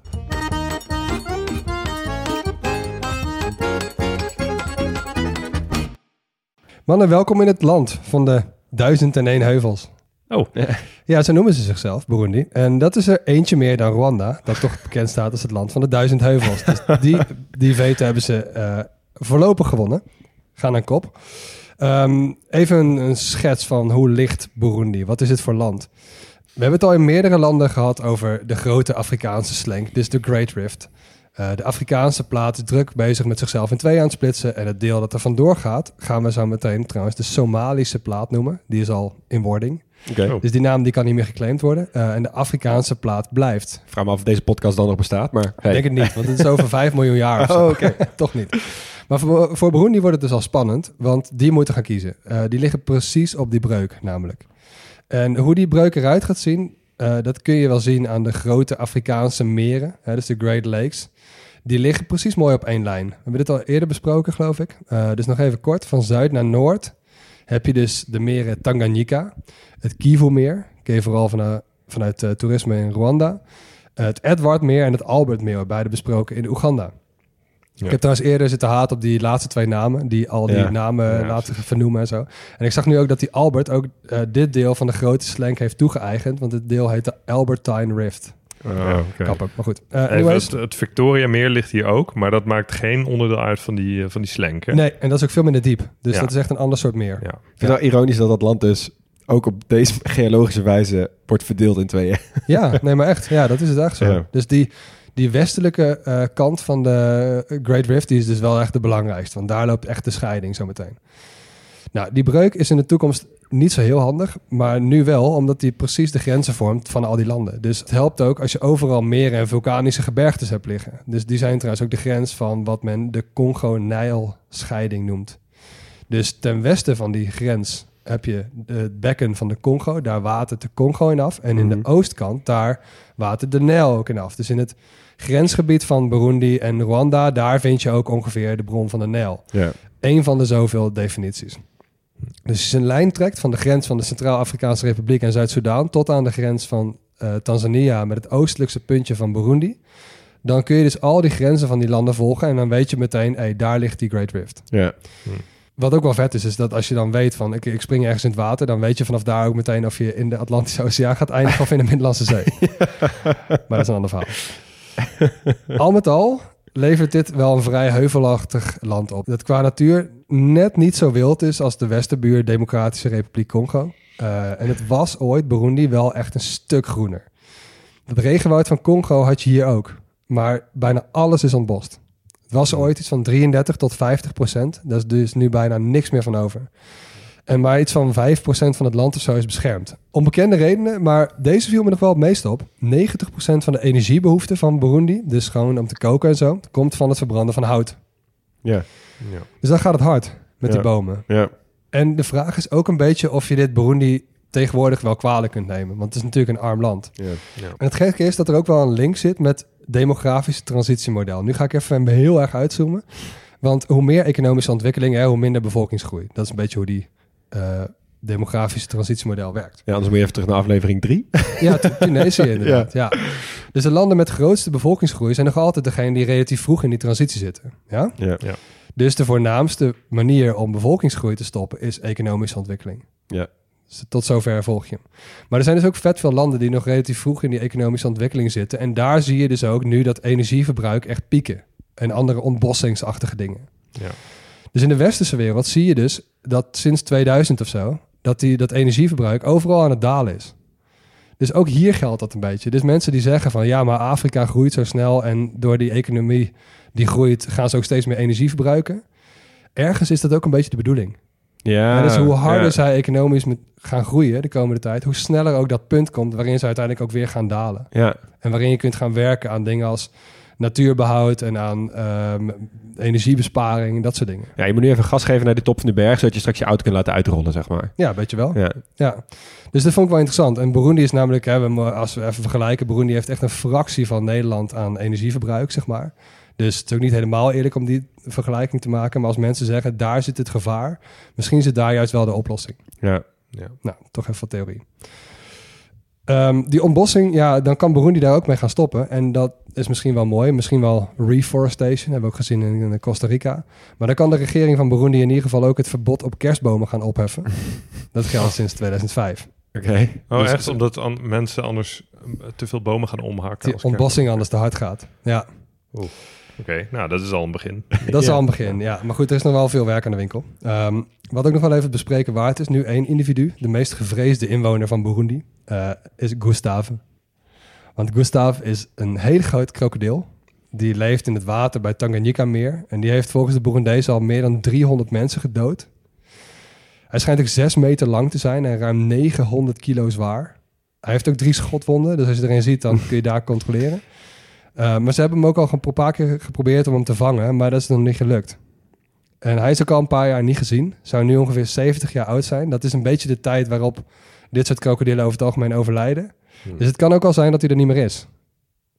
Mannen, welkom in het land van de duizend en één heuvels.
Oh.
Ja, zo noemen ze zichzelf, Burundi. En dat is er eentje meer dan Rwanda, dat toch bekend staat als het land van de duizend heuvels. Dus die, die veto hebben ze uh, voorlopig gewonnen. Gaan aan kop. Um, even een, een schets van hoe ligt Burundi? Wat is het voor land? We hebben het al in meerdere landen gehad over de grote Afrikaanse slang. Dit is de Great Rift. Uh, de Afrikaanse plaat is druk bezig met zichzelf in twee aan het splitsen. En het deel dat er vandoor gaat, gaan we zo meteen trouwens de Somalische plaat noemen. Die is al in wording.
Okay. Oh.
Dus die naam die kan niet meer geclaimd worden. Uh, en de Afrikaanse plaat blijft.
Vraag me af of deze podcast dan nog bestaat, maar...
Hey. Ik denk het niet, want het is over vijf miljoen jaar of zo.
Oh, okay.
Toch niet. Maar voor, voor Burundi wordt het dus al spannend, want die moeten gaan kiezen. Uh, die liggen precies op die breuk namelijk. En hoe die breuk eruit gaat zien, uh, dat kun je wel zien aan de grote Afrikaanse meren. Hè, dus de Great Lakes. Die liggen precies mooi op één lijn. We hebben dit al eerder besproken, geloof ik. Uh, dus nog even kort. Van zuid naar noord heb je dus de meren Tanganyika, het Kivu-meer, ken je vooral vanuit, vanuit uh, toerisme in Rwanda. Uh, het Edwardmeer en het Albertmeer, beide besproken in Oeganda. Ja. Ik heb trouwens eerder zitten haat op die laatste twee namen, die al die ja. namen ja, laten precies. vernoemen en zo. En ik zag nu ook dat die Albert ook uh, dit deel van de grote slang heeft toegeëigend, want het deel heet de Albertine Rift.
Oh, okay.
Kapper, maar goed. Uh,
Even, het, het Victoriameer ligt hier ook, maar dat maakt geen onderdeel uit van die, uh, van die slang, hè?
Nee, en dat is ook veel minder diep. Dus ja. dat is echt een ander soort meer.
Ja. Ik vind het wel ironisch dat dat land dus ook op deze geologische wijze wordt verdeeld in tweeën.
Ja, nee, maar echt. Ja, dat is het echt zo. Ja. Dus die, die westelijke uh, kant van de Great Rift, die is dus wel echt de belangrijkste. Want daar loopt echt de scheiding zo meteen. Nou, die breuk is in de toekomst niet zo heel handig, maar nu wel, omdat die precies de grenzen vormt van al die landen. Dus het helpt ook als je overal meren en vulkanische gebergtes hebt liggen. Dus die zijn trouwens ook de grens van wat men de Congo-Nijl-scheiding noemt. Dus ten westen van die grens heb je het bekken van de Congo, daar watert de Congo in af. En in mm-hmm. de oostkant, daar watert de Nijl ook in af. Dus in het grensgebied van Burundi en Rwanda, daar vind je ook ongeveer de bron van de Nijl.
Ja.
Eén van de zoveel definities. Dus als je een lijn trekt van de grens van de Centraal-Afrikaanse Republiek en Zuid-Soedan tot aan de grens van uh, Tanzania met het oostelijkste puntje van Burundi, dan kun je dus al die grenzen van die landen volgen en dan weet je meteen, hey, daar ligt die Great Rift.
Ja.
Hm.
Wat ook wel vet is, is dat als je dan weet van, ik, ik spring ergens in het water, dan weet je vanaf daar ook meteen of je in de Atlantische Oceaan gaat eindigen of in de Middellandse Zee. Maar dat is een ander verhaal. Al met al levert dit wel een vrij heuvelachtig land op. Dat qua natuur net niet zo wild is als de westerbuur Democratische Republiek Congo. Uh, en het was ooit, Burundi, wel echt een stuk groener. Het regenwoud van Congo had je hier ook. Maar bijna alles is ontbost. Het was ooit iets van drieëndertig tot vijftig procent. Daar is dus nu bijna niks meer van over. En maar iets van vijf procent van het land of zo is beschermd. Om bekende redenen, maar deze viel me nog wel het meest op. negentig procent van de energiebehoefte van Burundi, dus gewoon om te koken en zo, komt van het verbranden van hout.
Ja.
Ja.
Dus dan gaat het hard met
ja.
die bomen.
Ja.
En de vraag is ook een beetje of je dit Burundi tegenwoordig wel kwalijk kunt nemen. Want het is natuurlijk een arm land.
Ja.
Ja.
En het gekke is dat er ook wel een link zit met demografische transitiemodel. Nu ga ik even heel erg uitzoomen. Want hoe meer economische ontwikkeling, hè, hoe minder bevolkingsgroei. Dat is een beetje hoe die uh, demografische transitiemodel werkt.
Ja, anders moet je even terug naar aflevering drie.
Ja, Tunesië inderdaad. Ja. Ja. Dus de landen met de grootste bevolkingsgroei zijn nog altijd degene die relatief vroeg in die transitie zitten. Ja?
Ja.
Ja.
Dus de voornaamste manier om bevolkingsgroei te stoppen is economische ontwikkeling.
Ja.
Dus tot zover volg je. Maar er zijn dus ook vet veel landen die nog relatief vroeg in die economische ontwikkeling zitten. En daar zie je dus ook nu dat energieverbruik echt pieken. En andere ontbossingsachtige dingen.
Ja.
Dus in de westerse wereld zie je dus dat sinds tweeduizend of zo, dat die, dat energieverbruik overal aan het dalen is. Dus ook hier geldt dat een beetje. Dus mensen die zeggen van ja, maar Afrika groeit zo snel en door die economie die groeit, gaan ze ook steeds meer energie verbruiken. Ergens is dat ook een beetje de bedoeling.
Ja,
en dus hoe harder
ja.
zij economisch met gaan groeien de komende tijd, hoe sneller ook dat punt komt waarin ze uiteindelijk ook weer gaan dalen.
Ja.
En waarin je kunt gaan werken aan dingen als natuurbehoud en aan um, energiebesparing, dat soort dingen.
Ja, je moet nu even gas geven naar de top van de berg, zodat je straks je auto kunt laten uitrollen, zeg maar.
Ja, weet je wel.
Ja.
Ja. Dus dat vond ik wel interessant. En Burundi is namelijk, hè, als we even vergelijken, Burundi heeft echt een fractie van Nederland aan energieverbruik, zeg maar. Dus het is ook niet helemaal eerlijk om die vergelijking te maken. Maar als mensen zeggen, daar zit het gevaar, misschien zit daar juist wel de oplossing.
Ja.
Ja.
Nou, toch even wat theorie. Um, die ontbossing, ja, dan kan Burundi daar ook mee gaan stoppen. En dat is misschien wel mooi. Misschien wel reforestation, hebben we ook gezien in, in Costa Rica. Maar dan kan de regering van Burundi in ieder geval ook het verbod op kerstbomen gaan opheffen. Dat geldt sinds tweeduizend vijf.
Oké. Okay.
Oh,
dus,
echt? Omdat an- mensen anders te veel bomen gaan omhakken?
Die ontbossing anders te hard gaat. Ja.
Oeh. Oké, okay, nou, dat is al een begin.
Dat is
ja.
al een begin, ja. Maar goed, er is nog wel veel werk aan de winkel. Um, wat ook nog wel even bespreken waard is, nu één individu, de meest gevreesde inwoner van Burundi, uh, is Gustave. Want Gustave is een hele groot krokodil. Die leeft in het water bij Tanganyika-meer. En die heeft volgens de Burundezen al meer dan driehonderd mensen gedood. Hij schijnt ook zes meter lang te zijn en ruim negenhonderd kilo zwaar. Hij heeft ook drie schotwonden, dus als je erin ziet, dan kun je daar controleren. Uh, maar ze hebben hem ook al een paar keer geprobeerd om hem te vangen, maar dat is nog niet gelukt. En hij is ook al een paar jaar niet gezien. Zou nu ongeveer zeventig jaar oud zijn. Dat is een beetje de tijd waarop dit soort krokodillen over het algemeen overlijden. Hmm. Dus het kan ook al zijn dat hij er niet meer is.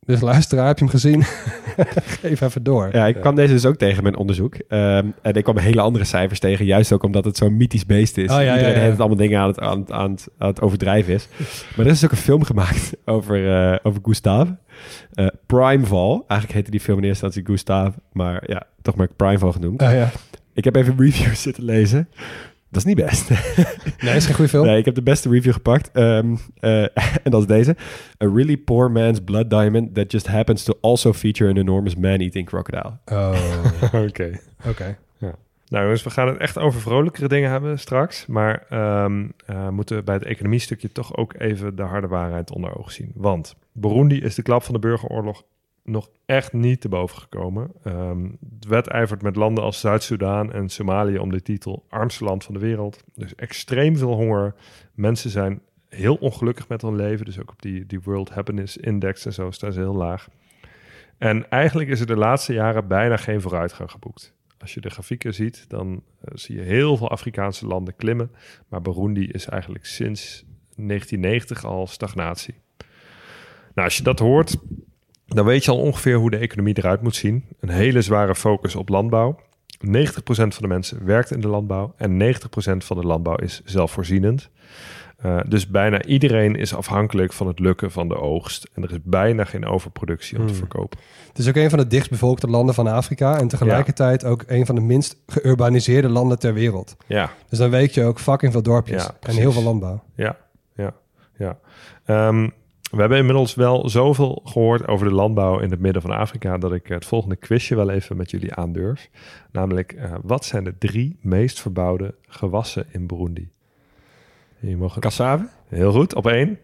Dus luisteraar, heb je hem gezien? Geef even door.
Ja, ik kwam deze dus ook tegen mijn onderzoek. Um, en ik kwam hele andere cijfers tegen. Juist ook omdat het zo'n mythisch beest is.
Oh, ja,
Iedereen
ja, ja.
heeft allemaal dingen aan het, aan, aan, het, aan het overdrijven is. Maar er is ook een film gemaakt over, uh, over Gustave. Uh, Primeval. Eigenlijk heette die film in eerste instantie Gustave. Maar ja, toch maar Primeval genoemd.
Oh, ja.
Ik heb even reviews zitten lezen. Dat is niet best.
Nee, is geen goede film.
Nee, ik heb de beste review gepakt. Um, uh, en dat is deze. A really poor man's blood diamond that just happens to also feature an enormous man-eating crocodile.
Oh,
Oké.
oké. Okay.
Ja. Nou jongens, we gaan het echt over vrolijkere dingen hebben straks. Maar um, uh, moeten bij het economiestukje toch ook even de harde waarheid onder ogen zien. Want Burundi is de klap van de burgeroorlog nog echt niet te boven gekomen. Um, het wedijvert met landen als Zuid-Soedan en Somalië om de titel armste land van de wereld. Dus extreem veel honger. Mensen zijn heel ongelukkig met hun leven. Dus ook op die, die World Happiness Index en zo staan ze heel laag. En eigenlijk is er de laatste jaren bijna geen vooruitgang geboekt. Als je de grafieken ziet, dan uh, zie je heel veel Afrikaanse landen klimmen. Maar Burundi is eigenlijk sinds negentien negentig al stagnatie. Nou, als je dat hoort, dan weet je al ongeveer hoe de economie eruit moet zien. Een hele zware focus op landbouw. negentig procent van de mensen werkt in de landbouw en negentig procent van de landbouw is zelfvoorzienend. Uh, dus bijna iedereen is afhankelijk van het lukken van de oogst. En er is bijna geen overproductie om hmm. te verkopen.
Het is ook een van de dichtstbevolkte landen van Afrika en tegelijkertijd ja. ook een van de minst geurbaniseerde landen ter wereld.
Ja.
Dus dan weet je ook fucking veel dorpjes
ja,
en heel veel landbouw.
Ja, ja, ja. Um, we hebben inmiddels wel zoveel gehoord over de landbouw in het midden van Afrika dat ik het volgende quizje wel even met jullie aandurf. Namelijk, uh, wat zijn de drie meest verbouwde gewassen in Burundi? Je mag het...
Cassave?
Heel goed, op één.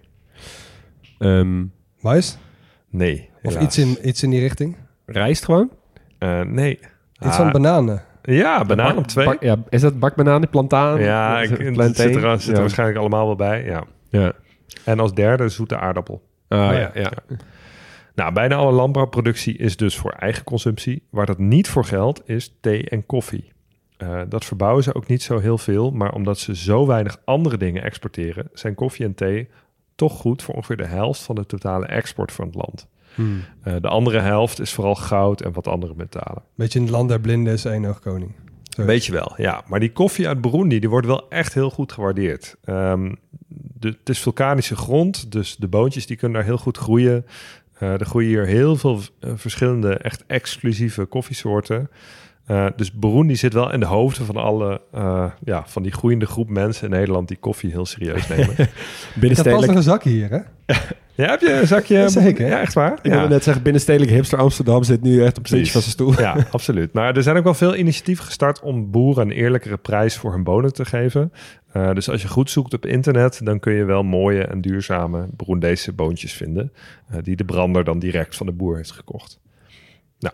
Um,
Mais?
Nee.
Of iets in, iets in die richting?
Rijst gewoon?
Uh, nee.
Iets ah. van bananen?
Ja, banaan op twee.
Bak, ja, is dat bakbananen, plantaan?
Ja, ik, het zit er, zit er ja. waarschijnlijk allemaal wel bij. Ja.
Ja.
En als derde zoete aardappel.
Oh, ja, ja. ja.
Nou, bijna alle landbouwproductie is dus voor eigen consumptie. Waar dat niet voor geldt, is thee en koffie. Uh, dat verbouwen ze ook niet zo heel veel, maar omdat ze zo weinig andere dingen exporteren, zijn koffie en thee toch goed voor ongeveer de helft van de totale export van het land. Hmm. Uh, de andere helft is vooral goud en wat andere metalen.
Beetje in het land der blinden is één oog koning.
Weet je wel, ja. Maar die koffie uit Burundi, die wordt wel echt heel goed gewaardeerd. Um, de, het is vulkanische grond, dus de boontjes die kunnen daar heel goed groeien. Uh, er groeien hier heel veel uh, verschillende, echt exclusieve koffiesoorten. Uh, dus Burundi zit wel in de hoofden van alle, uh, ja, van die groeiende groep mensen in Nederland die koffie heel serieus nemen.
Ik had pas nog een zakje hier, hè?
Ja, heb je een zakje?
Ja, zeker.
Ja, echt waar?
Ik
ja.
wilde net zeggen, binnenstedelijk hipster Amsterdam zit nu echt op het puntje van zijn stoel.
Ja, absoluut. Maar er zijn ook wel veel initiatieven gestart om boeren een eerlijkere prijs voor hun bonen te geven. Uh, dus als je goed zoekt op internet, dan kun je wel mooie en duurzame Burundese boontjes vinden, uh, die de brander dan direct van de boer heeft gekocht. Nou,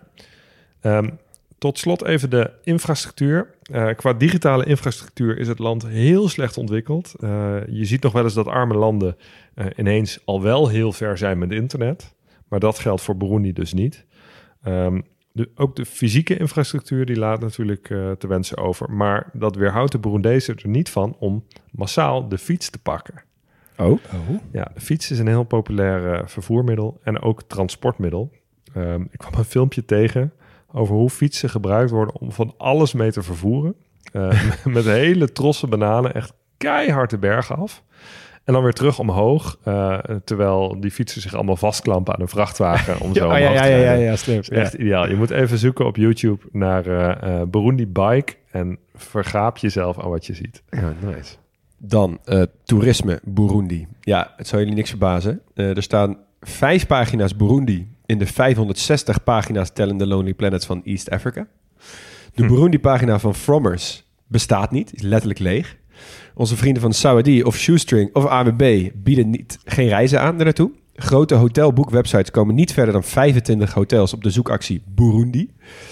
um, tot slot even de infrastructuur. Uh, qua digitale infrastructuur is het land heel slecht ontwikkeld. Uh, je ziet nog wel eens dat arme landen uh, ineens al wel heel ver zijn met internet. Maar dat geldt voor Burundi dus niet. Um, de, ook de fysieke infrastructuur die laat natuurlijk uh, te wensen over. Maar dat weerhoudt de Burundezen er niet van om massaal de fiets te pakken.
Oh? oh.
Ja, de fiets is een heel populair uh, vervoermiddel en ook transportmiddel. Um, ik kwam een filmpje tegen over hoe fietsen gebruikt worden om van alles mee te vervoeren. Uh, met hele trossen bananen, echt keihard de bergen af. En dan weer terug omhoog, uh, terwijl die fietsen zich allemaal vastklampen aan een vrachtwagen om zo
ja,
omhoog
ja,
te
ja,
rijden.
ja, ja, ja, slim.
Echt
ja.
ideaal. Je moet even zoeken op YouTube naar uh, uh, Burundi Bike en vergaap jezelf aan wat je ziet.
Ja, nice. Dan uh, toerisme Burundi. Ja, het zal jullie niks verbazen. Uh, er staan vijf pagina's Burundi in de vijfhonderdzestig pagina's tellende Lonely Planets van East Africa. De hm. Burundi-pagina van Frommers bestaat niet, is letterlijk leeg. Onze vrienden van Saudi of Shoestring of A M B bieden niet, geen reizen aan daarnaartoe. Grote hotelboekwebsites komen niet verder dan vijfentwintig hotels op de zoekactie Burundi.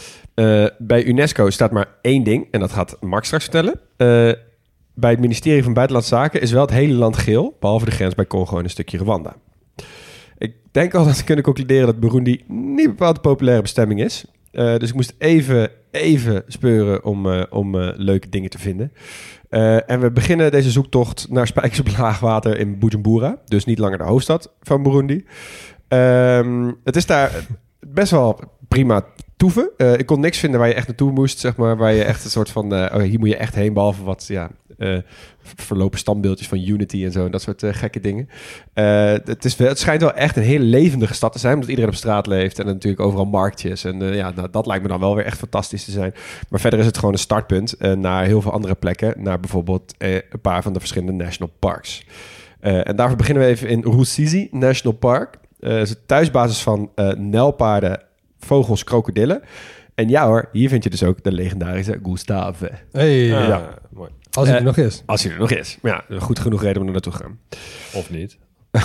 Uh, bij UNESCO staat maar één ding, en dat gaat Mark straks vertellen. Uh, bij het ministerie van Buitenlandse Zaken is wel het hele land geel, behalve de grens bij Congo en een stukje Rwanda. Ik denk al dat we kunnen concluderen dat Burundi niet bepaald een populaire bestemming is. Uh, dus ik moest even, even speuren om, uh, om uh, leuke dingen te vinden. Uh, en we beginnen deze zoektocht naar spijkers op laag water in Bujumbura. Dus niet langer de hoofdstad van Burundi. Um, het is daar best wel prima toeven. Uh, ik kon niks vinden waar je echt naartoe moest, zeg maar. Waar je echt een soort van... Uh, oh, hier moet je echt heen, behalve wat... ja. Uh, verlopen standbeeldjes van Unity en zo. En dat soort uh, gekke dingen. Uh, het, is wel, het schijnt wel echt een hele levendige stad te zijn. Omdat iedereen op straat leeft. En natuurlijk overal marktjes. En uh, ja, nou, dat lijkt me dan wel weer echt fantastisch te zijn. Maar verder is het gewoon een startpunt. Uh, naar heel veel andere plekken. Naar bijvoorbeeld uh, een paar van de verschillende national parks. Uh, en daarvoor beginnen we even in Rusizi National Park. Uh, dat is de thuisbasis van uh, nijlpaarden, vogels, krokodillen. En ja hoor, hier vind je dus ook de legendarische Gustave.
Hey,
uh,
ja, mooi. Als hij er uh, nog is.
Als hij er nog is. Maar ja, goed genoeg reden om er naartoe te gaan.
Of niet.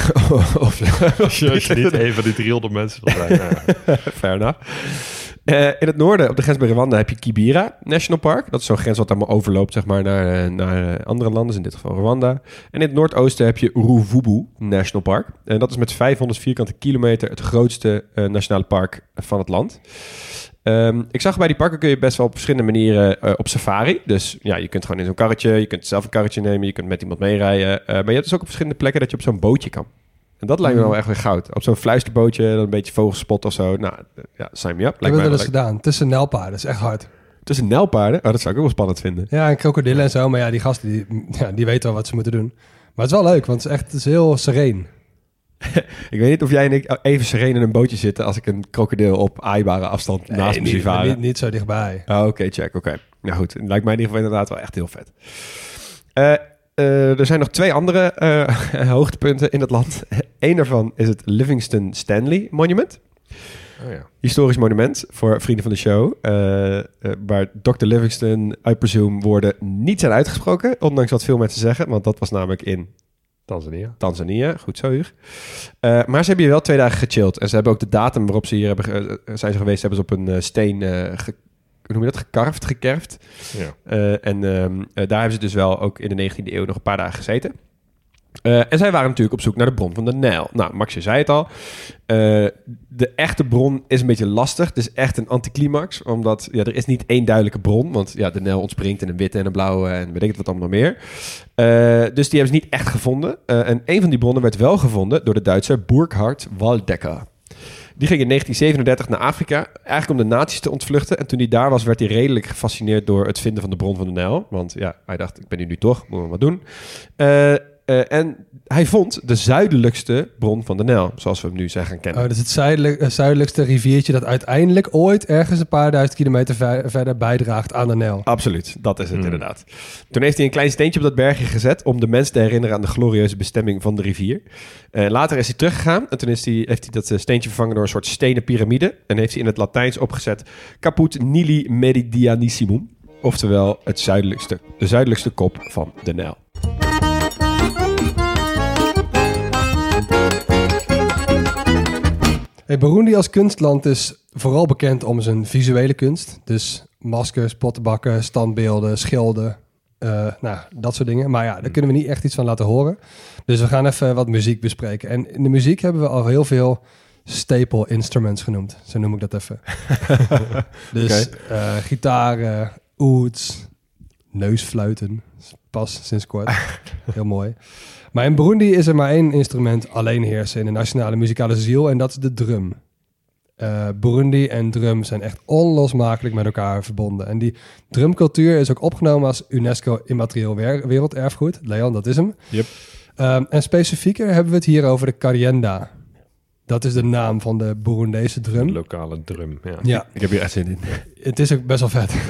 of,
als je, als je niet een van die driehonderd mensen wil zijn. Nou ja.
Fair enough. Uh, in het noorden, op de grens bij Rwanda, heb je Kibera National Park. Dat is zo'n grens wat allemaal overloopt, zeg maar, naar, naar andere landen. Dus in dit geval Rwanda. En in het noordoosten heb je Ruvubu National Park. En dat is met vijfhonderd vierkante kilometer het grootste uh, nationale park van het land. Um, ik zag bij die parken kun je best wel op verschillende manieren uh, op safari. Dus ja, je kunt gewoon in zo'n karretje, je kunt zelf een karretje nemen, je kunt met iemand meerijden. Uh, maar je hebt dus ook op verschillende plekken dat je op zo'n bootje kan. En dat lijkt me wel echt weer goud. Op zo'n fluisterbootje, dan een beetje vogelspot of zo. Nou, ja, sign me up.
Ik heb het wel eens gedaan. Tussen nijlpaarden, dat is echt hard.
Tussen nijlpaarden? Oh, dat zou ik ook wel spannend vinden.
Ja, en krokodillen en zo. Maar ja, die gasten, die, ja, die weten wel wat ze moeten doen. Maar het is wel leuk, want het is echt het is heel sereen.
Ik weet niet of jij en ik even sereen in een bootje zitten als ik een krokodil op aaibare afstand
nee,
naast me zie varen.
Niet, niet zo dichtbij.
Oh, oké, okay, check. Oké. Okay. Nou goed, het lijkt mij in ieder geval inderdaad wel echt heel vet. Uh, uh, er zijn nog twee andere uh, hoogtepunten in het land. Eén daarvan is het Livingston Stanley Monument. Oh ja. Historisch monument voor vrienden van de show. Uh, uh, waar dokter Livingston, I presume, woorden niet zijn uitgesproken. Ondanks wat veel mensen zeggen, want dat was namelijk in...
Tanzania.
Tanzania, goed zo, Huug. Uh, maar ze hebben hier wel twee dagen gechilled. En ze hebben ook de datum waarop ze hier hebben, uh, zijn ze geweest... hebben ze op een uh, steen, uh, ge, hoe noem je dat, gekarfd, gekerfd. Ja. Uh, en um, uh, daar hebben ze dus wel ook in de negentiende eeuw nog een paar dagen gezeten. Uh, en zij waren natuurlijk op zoek naar de bron van de Nijl. Nou, Max, je zei het al. Uh, de echte bron is een beetje lastig. Het is echt een anticlimax. Omdat ja, er is niet één duidelijke bron. Want ja, de Nijl ontspringt in een witte en een blauwe en weet ik het wat allemaal meer. Uh, dus die hebben ze niet echt gevonden. Uh, en een van die bronnen werd wel gevonden door de Duitser Burkhard Waldecker. Die ging in negentien zevenendertig naar Afrika, eigenlijk om de nazi's te ontvluchten. En toen hij daar was, werd hij redelijk gefascineerd door het vinden van de bron van de Nijl. Want ja, hij dacht, ik ben hier nu toch, moet maar wat doen. Uh, Uh, en hij vond de zuidelijkste bron van de Nijl, zoals we hem nu zijn gaan kennen.
Oh, dat is het zuidelijk, uh, zuidelijkste riviertje dat uiteindelijk ooit ergens een paar duizend kilometer ver, verder bijdraagt aan de Nijl.
Absoluut, dat is het mm. inderdaad. Toen heeft hij een klein steentje op dat bergje gezet om de mensen te herinneren aan de glorieuze bestemming van de rivier. Uh, later is hij teruggegaan en toen is hij, heeft hij dat steentje vervangen door een soort stenen piramide. En heeft hij in het Latijns opgezet Caput Nili Meridianissimum. Oftewel het zuidelijkste, de zuidelijkste kop van de Nijl.
Hey, Burundi als kunstland is vooral bekend om zijn visuele kunst. Dus maskers, pottenbakken, standbeelden, schilden, uh, nou, dat soort dingen. Maar ja, daar kunnen we niet echt iets van laten horen. Dus we gaan even wat muziek bespreken. En in de muziek hebben we al heel veel staple instruments genoemd. Zo noem ik dat even. Dus okay. uh, gitaren, ouds, neusfluiten. Pas sinds kort. Heel mooi. Maar in Burundi is er maar één instrument alleen heersen in de nationale muzikale ziel en dat is de drum. Uh, Burundi en drum zijn echt onlosmakelijk met elkaar verbonden. En die drumcultuur is ook opgenomen als UNESCO immaterieel werelderfgoed. Leon, dat is hem.
Yep.
Um, en specifieker hebben we het hier over de karienda. Dat is de naam van de Burundese drum.
De lokale drum, ja.
ja.
Ik heb hier echt zin in.
Het is ook best wel vet.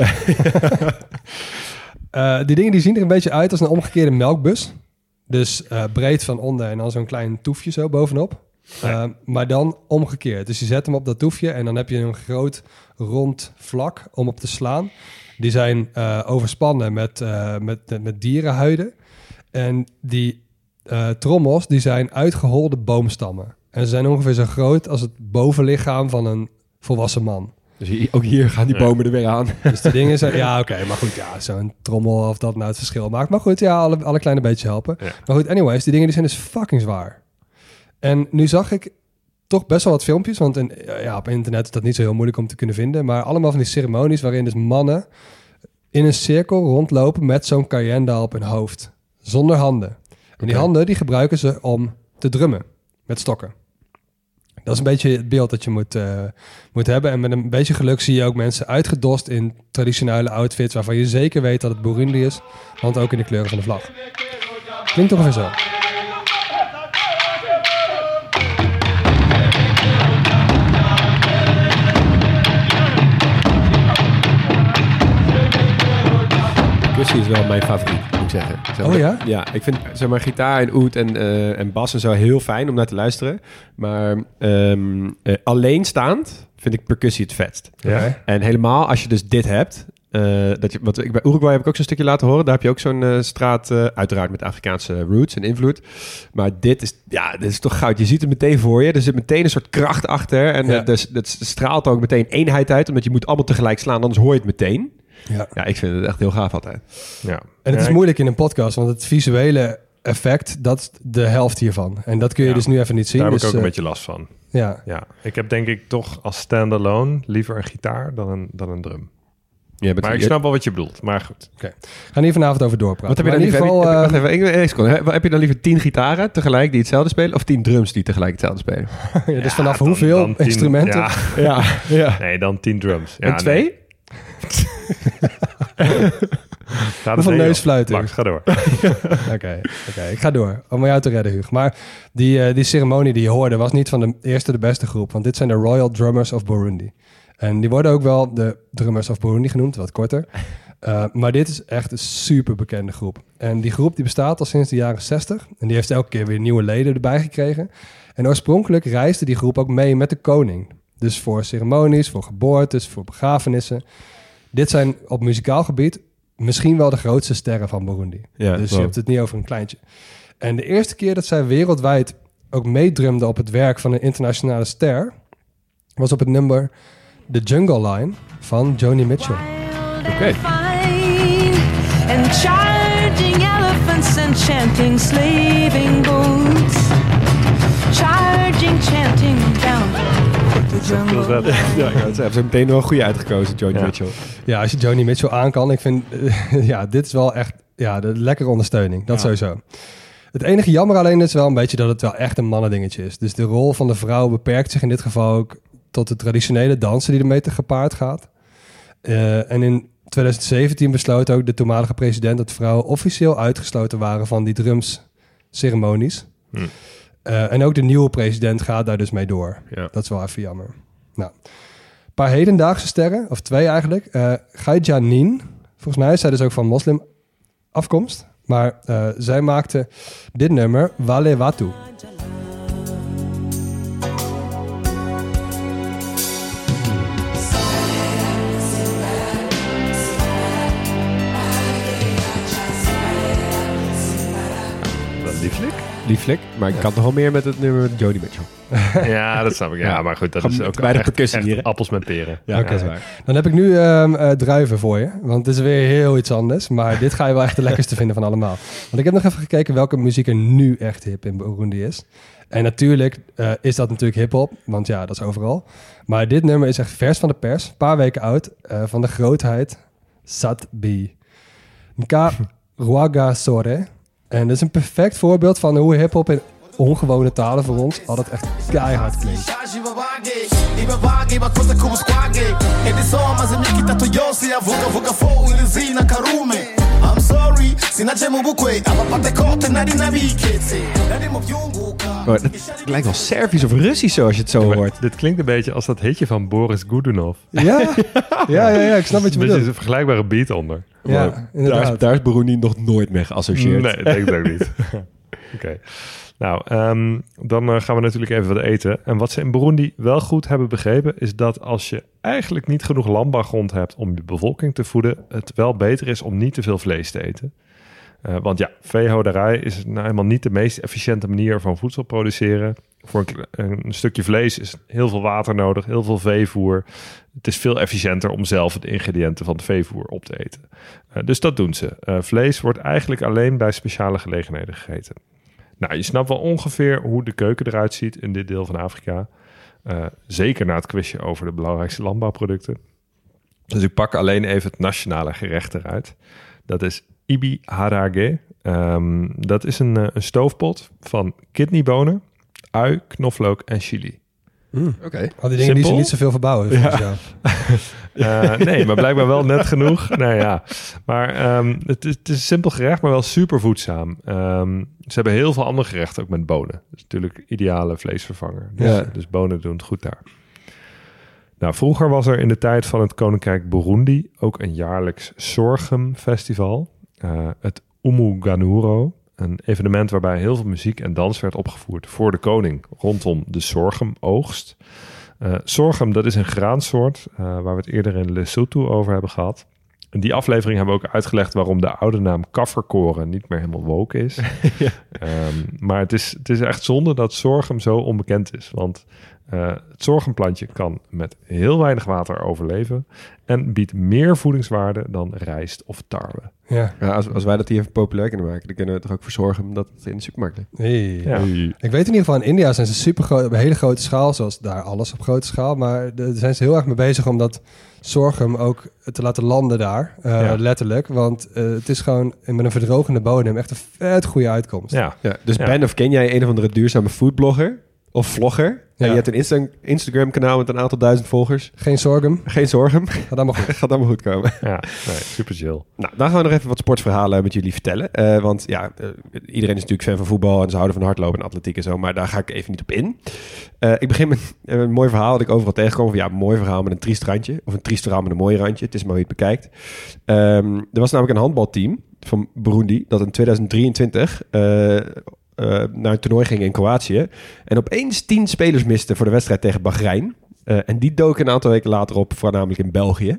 uh, die dingen die zien er een beetje uit als een omgekeerde melkbus. Dus uh, breed van onder en dan zo'n klein toefje zo bovenop. Uh, maar dan omgekeerd. Dus je zet hem op dat toefje en dan heb je een groot rond vlak om op te slaan. Die zijn uh, overspannen met, uh, met, met dierenhuiden. En die uh, trommels die zijn uitgeholde boomstammen. En ze zijn ongeveer zo groot als het bovenlichaam van een volwassen man.
Dus hier, ook hier gaan die bomen er weer aan.
Dus die dingen zijn... Ja, oké. Okay, maar goed, ja, zo'n trommel of dat nou het verschil maakt. Maar goed, ja, alle, alle kleine beetjes helpen. Ja. Maar goed, anyways, die dingen die zijn dus fucking zwaar. En nu zag ik toch best wel wat filmpjes. Want in, ja, op internet is dat niet zo heel moeilijk om te kunnen vinden. Maar allemaal van die ceremonies waarin dus mannen in een cirkel rondlopen met zo'n karienda op hun hoofd. Zonder handen. En die okay. handen die gebruiken ze om te drummen met stokken. Dat is een beetje het beeld dat je moet, uh, moet hebben. En met een beetje geluk zie je ook mensen uitgedost in traditionele outfits... waarvan je zeker weet dat het Burundi is. Want ook in de kleuren van de vlag. Klinkt ongeveer zo.
Percussie is wel mijn favoriet, moet ik zeggen. Zeg maar,
oh ja?
Ja, ik vind zeg maar, gitaar en oud en, uh, en bas en zo heel fijn om naar te luisteren. Maar um, uh, alleenstaand vind ik percussie het vetst.
Ja.
En helemaal als je dus dit hebt... Uh, dat je, wat ik, bij Uruguay heb ik ook zo'n stukje laten horen. Daar heb je ook zo'n uh, straat, uh, uiteraard met Afrikaanse roots en invloed. Maar dit is, ja, dit is toch goud. Je ziet het meteen voor je. Er zit meteen een soort kracht achter. En ja. uh, dus, dat straalt ook meteen eenheid uit. Omdat je moet allemaal tegelijk slaan, anders hoor je het meteen. Ja, ja ik vind het echt heel gaaf altijd.
Ja.
En het is
ja,
moeilijk in een podcast, want het visuele effect, dat is de helft hiervan. En dat kun je ja, dus nu even niet zien.
Daar heb
dus,
ik ook
uh,
een beetje last van.
Ja.
ja. Ik heb denk ik toch als standalone liever een gitaar dan een, dan een drum.
Ja,
maar ik snap wel wat je bedoelt, maar goed.
Oké, okay. Gaan hier vanavond over doorpraten.
Wat heb je dan liever? Geval, heb, uh... Wacht even, één seconde. Heb je dan liever tien gitaren tegelijk die hetzelfde spelen... of tien drums die tegelijk hetzelfde spelen?
ja, dus ja, vanaf dan, hoeveel dan tien, instrumenten?
Ja.
ja, ja.
Nee, dan tien drums. Ja,
en twee?
Nee.
Hoeveel neusfluiten?
Max, ga door.
Oké, okay, okay, ik ga door. Om jou te redden, Hugo. Maar die, uh, die ceremonie die je hoorde... was niet van de eerste de beste groep. Want dit zijn de Royal Drummers of Burundi. En die worden ook wel de Drummers of Burundi genoemd, wat korter. Uh, maar dit is echt een super bekende groep. En die groep die bestaat al sinds de jaren zestig. En die heeft elke keer weer nieuwe leden erbij gekregen. En oorspronkelijk reisde die groep ook mee met de koning. Dus voor ceremonies, voor geboortes, voor begrafenissen. Dit zijn op muzikaal gebied misschien wel de grootste sterren van Burundi. Ja, dus wow. Je hebt het niet over een kleintje. En de eerste keer dat zij wereldwijd ook meedrumden op het werk van een internationale ster... was op het nummer The Jungle Line van Joni Mitchell.
Oké. Okay.
And charging elephants and chanting slaving boots. Charging, chanting down the jungle.
Ja, ja, ze hebben meteen wel een goede uitgekozen, Joni ja. Mitchell.
Ja, als je Joni Mitchell aan kan, ik vind, uh, ja, dit is wel echt, ja, de lekkere ondersteuning. Dat ja. sowieso. Het enige jammer alleen is wel een beetje dat het wel echt een mannendingetje is. Dus de rol van de vrouw beperkt zich in dit geval ook tot de traditionele dansen die ermee te gepaard gaat. Uh, en in twintig zeventien besloot ook de toenmalige president dat vrouwen officieel uitgesloten waren van die drumsceremonies. Hm. Uh, en ook de nieuwe president gaat daar dus mee door. Ja. Dat is wel even jammer. Nou, een paar hedendaagse sterren, of twee eigenlijk. Uh, Gaija Nin, volgens mij is zij dus ook van moslim afkomst. Maar uh, zij maakte dit nummer, Wale Watu.
Lieflijk?
Lieflijk, maar ik ja. kan toch wel meer met het nummer met Joni Mitchell.
Ja, dat snap ik. Ja, ja. Maar goed, dat
Gewoon
is ook
bij de
echt,
percussie
echt
hier.
Appels met peren.
Ja, oké. Okay. Dan heb ik nu um, uh, druiven voor je. Want het is weer heel iets anders. Maar dit ga je wel echt de lekkerste vinden van allemaal. Want ik heb nog even gekeken welke muziek er nu echt hip in Burundi is. En natuurlijk uh, is dat natuurlijk hip-hop. Want ja, dat is overal. Maar dit nummer is echt vers van de pers. Een paar weken oud. Uh, van de grootheid Satbi. Nka Ruaga Sore. En dat is een perfect voorbeeld van hoe hip-hop in ongewone talen voor ons altijd echt keihard klinkt.
Oh, het lijkt wel Servisch of Russisch zo als je het zo hoort.
Dit klinkt een beetje als dat hitje van Boris Godunov.
Ja, ja, ja, ja, ik snap wat je bedoelt.
Er is een vergelijkbare beat onder.
Ja,
daar, is, daar is Burundi nog nooit mee geassocieerd.
Nee, ik denk het ook niet. Oké. Okay. Nou, um, dan uh, gaan we natuurlijk even wat eten. En wat ze in Burundi wel goed hebben begrepen... is dat als je eigenlijk niet genoeg landbouwgrond hebt... om je bevolking te voeden... het wel beter is om niet te veel vlees te eten. Uh, want ja, veehouderij is nou helemaal niet de meest efficiënte manier van voedsel produceren. Voor een, een stukje vlees is heel veel water nodig, heel veel veevoer. Het is veel efficiënter om zelf de ingrediënten van het veevoer op te eten. Uh, dus dat doen ze. Uh, vlees wordt eigenlijk alleen bij speciale gelegenheden gegeten. Nou, je snapt wel ongeveer hoe de keuken eruit ziet in dit deel van Afrika. Uh, zeker na het quizje over de belangrijkste landbouwproducten. Dus ik pak alleen even het nationale gerecht eruit. Dat is Ibi Harage. Um, dat is een, een stoofpot van kidneybonen, ui, knoflook en chili.
Mm.
Oké. Okay.
Al die dingen die ze niet zoveel verbouwen.
Ja. uh, nee, maar blijkbaar wel net genoeg. Nou ja, maar um, het, is, het is een simpel gerecht, maar wel super voedzaam. Um, ze hebben heel veel andere gerechten ook met bonen. Dus natuurlijk ideale vleesvervanger. Dus,
ja.
dus bonen doen het goed daar. Nou, vroeger was er in de tijd van het Koninkrijk Burundi ook een jaarlijks sorghumfestival. Uh, het Umuganuro. Een evenement waarbij heel veel muziek en dans werd opgevoerd voor de koning rondom de sorghumoogst. Uh, sorghum, dat is een graansoort uh, waar we het eerder in Lesotho over hebben gehad. In die aflevering hebben we ook uitgelegd waarom de oude naam kafferkoren niet meer helemaal woke is. ja. um, maar het is, het is echt zonde dat sorghum zo onbekend is. Want uh, het sorghumplantje kan met heel weinig water overleven en biedt meer voedingswaarde dan rijst of tarwe.
Ja. Ja, als, als wij dat hier even populair kunnen maken, dan kunnen we toch ook voor zorgen dat het in de supermarkt ligt.
Hey. Ja. Hey. Ik weet in ieder geval, in India zijn ze super groot, op een hele grote schaal, zoals daar alles op grote schaal. Maar daar zijn ze heel erg mee bezig om dat sorghum ook te laten landen daar, uh, ja. letterlijk. Want uh, het is gewoon met een verdrogende bodem echt een vet goede uitkomst.
Ja. Ja, dus ja. Ben, of ken jij een of andere duurzame foodblogger of vlogger? Ja. En je hebt een Insta- Instagram-kanaal met een aantal duizend volgers.
Geen zorgen.
Geen zorgen.
Gaat allemaal goed.
Gaat allemaal goed komen.
Ja, nee, super chill.
Nou, dan gaan we nog even wat sportverhalen met jullie vertellen. Uh, want ja, uh, iedereen is natuurlijk fan van voetbal en ze houden van hardlopen en atletiek en zo. Maar daar ga ik even niet op in. Uh, ik begin met uh, een mooi verhaal dat ik overal tegenkom. Of ja, een mooi verhaal met een triest randje. Of een triest verhaal met een mooi randje. Het is maar hoe je het bekijkt. Um, er was namelijk een handbalteam van Burundi dat in tweeduizend drieëntwintig... Uh, Uh, naar een toernooi ging in Kroatië. En opeens tien spelers misten voor de wedstrijd tegen Bahrein. Uh, en die doken een aantal weken later op, voornamelijk in België.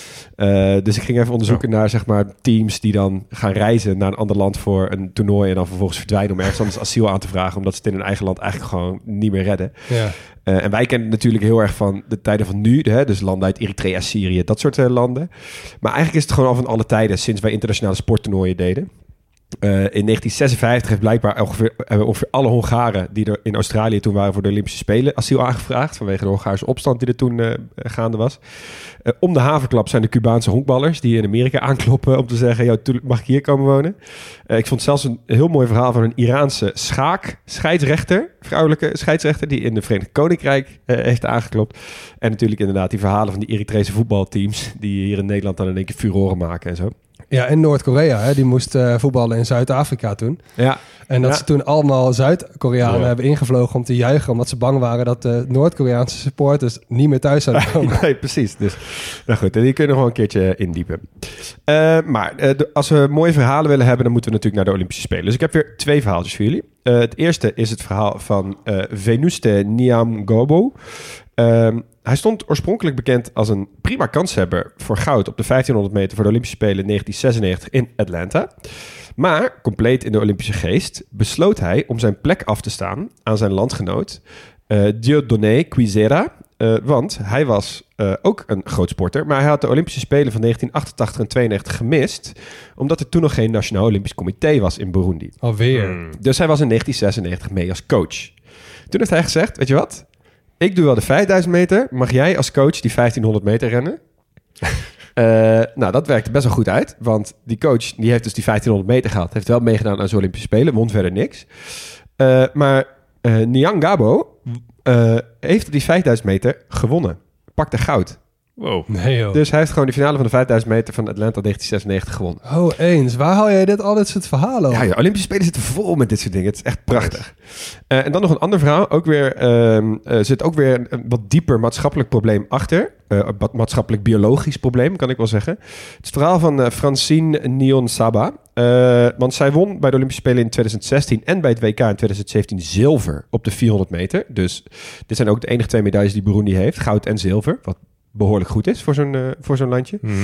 Uh, dus ik ging even onderzoeken ja. naar zeg maar, teams die dan gaan reizen naar een ander land voor een toernooi en dan vervolgens verdwijnen om ergens anders asiel aan te vragen, omdat ze het in hun eigen land eigenlijk gewoon niet meer redden. Ja. Uh, en wij kennen het natuurlijk heel erg van de tijden van nu, hè, dus landen uit Eritrea, Syrië, dat soort uh, landen. Maar eigenlijk is het gewoon al van alle tijden sinds wij internationale sporttoernooien deden. Uh, in negentien zesenvijftig heeft blijkbaar ongeveer, uh, ongeveer alle Hongaren die er in Australië toen waren voor de Olympische Spelen asiel aangevraagd vanwege de Hongaarse opstand die er toen uh, gaande was. Uh, om de haverklap zijn de Cubaanse honkballers die in Amerika aankloppen om te zeggen, yo, mag ik hier komen wonen? Uh, ik vond zelfs een heel mooi verhaal van een Iraanse schaak scheidsrechter, vrouwelijke scheidsrechter die in de Verenigd Koninkrijk uh, heeft aangeklopt. En natuurlijk inderdaad die verhalen van die Eritrese voetbalteams die hier in Nederland dan in één keer furoren maken en zo.
Ja, en Noord-Korea, hè, die moest uh, voetballen in Zuid-Afrika toen.
Ja.
En dat
ja.
ze toen allemaal Zuid-Koreanen
ja.
hebben ingevlogen om te juichen, omdat ze bang waren dat de Noord-Koreaanse supporters niet meer thuis zouden komen.
Nee, precies. Dus, nou goed, die kunnen we gewoon een keertje indiepen. Uh, maar uh, de, als we mooie verhalen willen hebben, dan moeten we natuurlijk naar de Olympische Spelen. Dus ik heb weer twee verhaaltjes voor jullie. Uh, het eerste is het verhaal van uh, Venuste Nyamgobo. Uh, hij stond oorspronkelijk bekend als een prima kanshebber voor goud op de vijftienhonderd meter voor de Olympische Spelen in negentien zesennegentig in Atlanta. Maar, compleet in de Olympische geest, besloot hij om zijn plek af te staan aan zijn landgenoot uh, Dieudonné Kwizera. Uh, want hij was uh, ook een groot sporter, maar hij had de Olympische Spelen van negentien achtentachtig en tweeënnegentig gemist, omdat er toen nog geen Nationaal Olympisch Comité was in Burundi.
Alweer. Hmm.
Dus hij was in negentien zesennegentig mee als coach. Toen heeft hij gezegd, weet je wat? Ik doe wel de vijfduizend meter. Mag jij als coach die vijftienhonderd meter rennen? uh, nou, dat werkte best wel goed uit. Want die coach die heeft dus die vijftienhonderd meter gehad. Heeft wel meegedaan aan zo'n Olympische Spelen. Won verder niks. Uh, maar uh, Nyangabo uh, heeft die vijfduizend meter gewonnen. Pakte goud.
Wow.
Nee, joh.
Dus hij heeft gewoon de finale van de vijfduizend meter van Atlanta negentien zesennegentig gewonnen.
Oh, eens. Waar haal jij dit al dit soort verhalen over?
Ja, ja, Olympische Spelen zitten vol met dit soort dingen. Het is echt prachtig. Uh, en dan nog een ander verhaal. Ook weer, uh, uh, zit ook weer een wat dieper maatschappelijk probleem achter. Uh, een maatschappelijk biologisch probleem, kan ik wel zeggen. Het is het verhaal van uh, Francine Niyonsaba. Uh, want zij won bij de Olympische Spelen in tweeduizend zestien en bij het W K in tweeduizend zeventien zilver op de vierhonderd meter. Dus dit zijn ook de enige twee medailles die Burundi heeft. Goud en zilver, wat behoorlijk goed is voor zo'n, uh, voor zo'n landje.
Mm-hmm.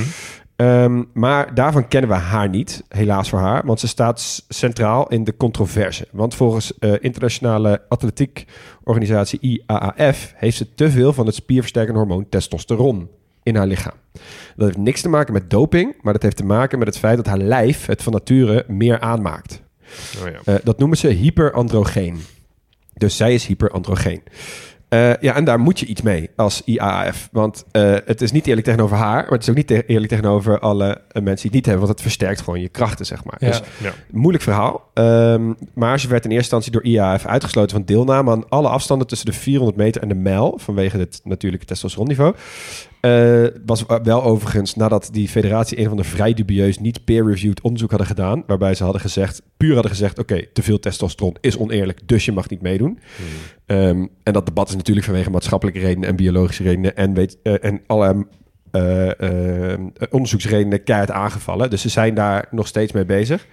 Um, maar daarvan kennen we haar niet, helaas voor haar. Want ze staat s- centraal in de controverse. Want volgens uh, internationale atletiekorganisatie I A A F heeft ze te veel van het spierversterkende hormoon testosteron in haar lichaam. Dat heeft niks te maken met doping, maar dat heeft te maken met het feit dat haar lijf het van nature meer aanmaakt.
Oh ja.
Uh, dat noemen ze hyperandrogeen. Dus zij is hyperandrogeen. Uh, ja, en daar moet je iets mee als I A A F. Want uh, het is niet eerlijk tegenover haar, maar het is ook niet te- eerlijk tegenover alle uh, mensen die het niet hebben. Want het versterkt gewoon je krachten, zeg maar.
Ja.
Dus
Ja.
moeilijk verhaal. Um, maar ze werd in eerste instantie door I A A F uitgesloten van deelname aan alle afstanden tussen de vierhonderd meter en de mijl. Vanwege het natuurlijke testosteronniveau. Uh, was wel overigens nadat die federatie een van de vrij dubieus niet peer-reviewed onderzoek hadden gedaan. Waarbij ze hadden gezegd, puur hadden gezegd, oké, okay, te veel testosteron is oneerlijk, dus je mag niet meedoen. Hmm. Um, en dat debat is natuurlijk vanwege maatschappelijke redenen en biologische redenen en, weet, uh, en alle uh, uh, onderzoeksredenen keihard aangevallen. Dus ze zijn daar nog steeds mee bezig.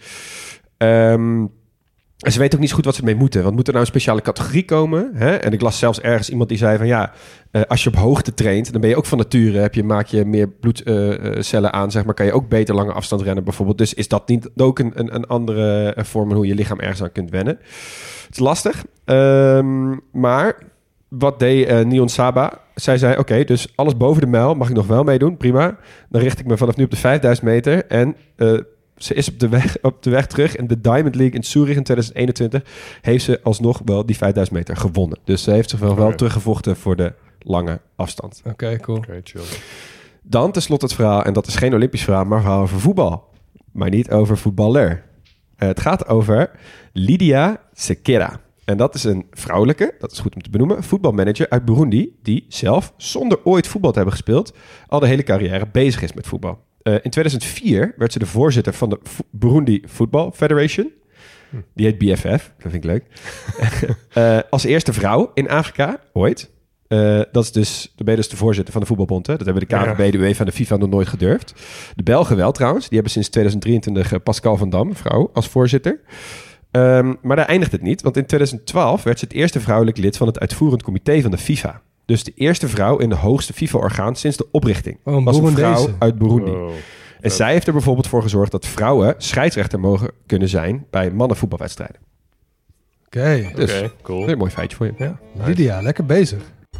Um, En ze weten ook niet zo goed wat ze ermee moeten. Want moet er nou een speciale categorie komen? Hè? En ik las zelfs ergens iemand die zei van... ja, uh, als je op hoogte traint... dan ben je ook van nature... Heb je, maak je meer bloedcellen uh, aan, zeg maar... kan je ook beter lange afstand rennen bijvoorbeeld. Dus is dat niet ook een, een, een andere vorm... hoe je lichaam ergens aan kunt wennen? Het is lastig. Um, maar wat deed uh, Nion Saba? Zij zei, oké, okay, dus alles boven de mijl... mag ik nog wel meedoen, prima. Dan richt ik me vanaf nu op de vijfduizend meter... en... Uh, Ze is op de, weg, op de weg terug in de Diamond League in Zurich in twintig eenentwintig. Heeft ze alsnog wel die vijfduizend meter gewonnen. Dus ze heeft zich wel, wel
Okay.
teruggevochten voor de lange afstand.
Oké, okay, cool.
Oké, okay, chill.
Dan tenslotte het verhaal, en dat is geen Olympisch verhaal, maar een verhaal over voetbal. Maar niet over voetballer. Uh, het gaat over Lydia Sekera. En dat is een vrouwelijke, dat is goed om te benoemen, voetbalmanager uit Burundi... die zelf, zonder ooit voetbal te hebben gespeeld... al de hele carrière bezig is met voetbal. Uh, in tweeduizend vier werd ze de voorzitter van de Vo- Burundi Football Federation. Hm. Die heet B F F, dat vind ik leuk. uh, als eerste vrouw in Afrika, ooit. Uh, dat is dus, dan ben je dus de voorzitter van de voetbalbond. Hè? Dat hebben de K N V B, ja. de UEFA en de FIFA nog nooit gedurfd. De Belgen wel trouwens. Die hebben sinds tweeduizend drieëntwintig Pascal van Dam, vrouw, als voorzitter. Um, maar daar eindigt het niet. Want in tweeduizend twaalf werd ze het eerste vrouwelijk lid van het uitvoerend comité van de FIFA. Dus de eerste vrouw in de hoogste FIFA-orgaan sinds de oprichting.
Oh, een
was een
Burundese.
vrouw uit Burundi.
Wow.
En uh, zij heeft er bijvoorbeeld voor gezorgd dat vrouwen scheidsrechter mogen kunnen zijn bij mannenvoetbalwedstrijden.
Oké. Okay.
Dus,
okay, cool.
Dat is een mooi feitje voor je.
Ja. Nice. Lydia, lekker bezig.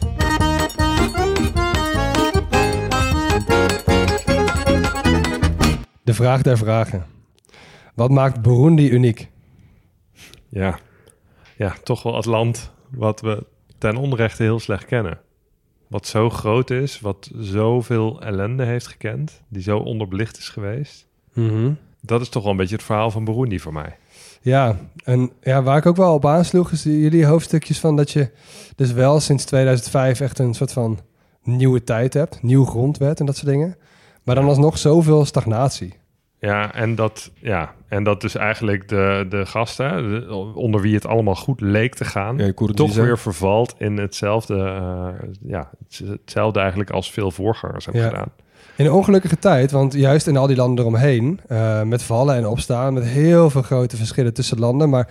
De vraag der vragen. Wat maakt Burundi uniek?
Ja. ja, toch wel het land wat we ten onrechte heel slecht kennen. Wat zo groot is, wat zoveel ellende heeft gekend, die zo onderbelicht is geweest.
Mm-hmm.
Dat is toch wel een beetje het verhaal van Burundi voor mij.
Ja, en ja, waar ik ook wel op aansloeg is jullie hoofdstukjes van dat je dus wel sinds tweeduizend vijf echt een soort van nieuwe tijd hebt, nieuw grondwet en dat soort dingen. Maar dan alsnog zoveel stagnatie.
Ja, en dat, ja, en dat dus eigenlijk de, de gasten, de, onder wie het allemaal goed leek te gaan,
ja,
toch weer vervalt in hetzelfde, uh, ja, hetzelfde eigenlijk als veel voorgangers hebben
ja.
gedaan.
In een ongelukkige tijd, want juist in al die landen eromheen, uh, met vallen en opstaan, met heel veel grote verschillen tussen landen, maar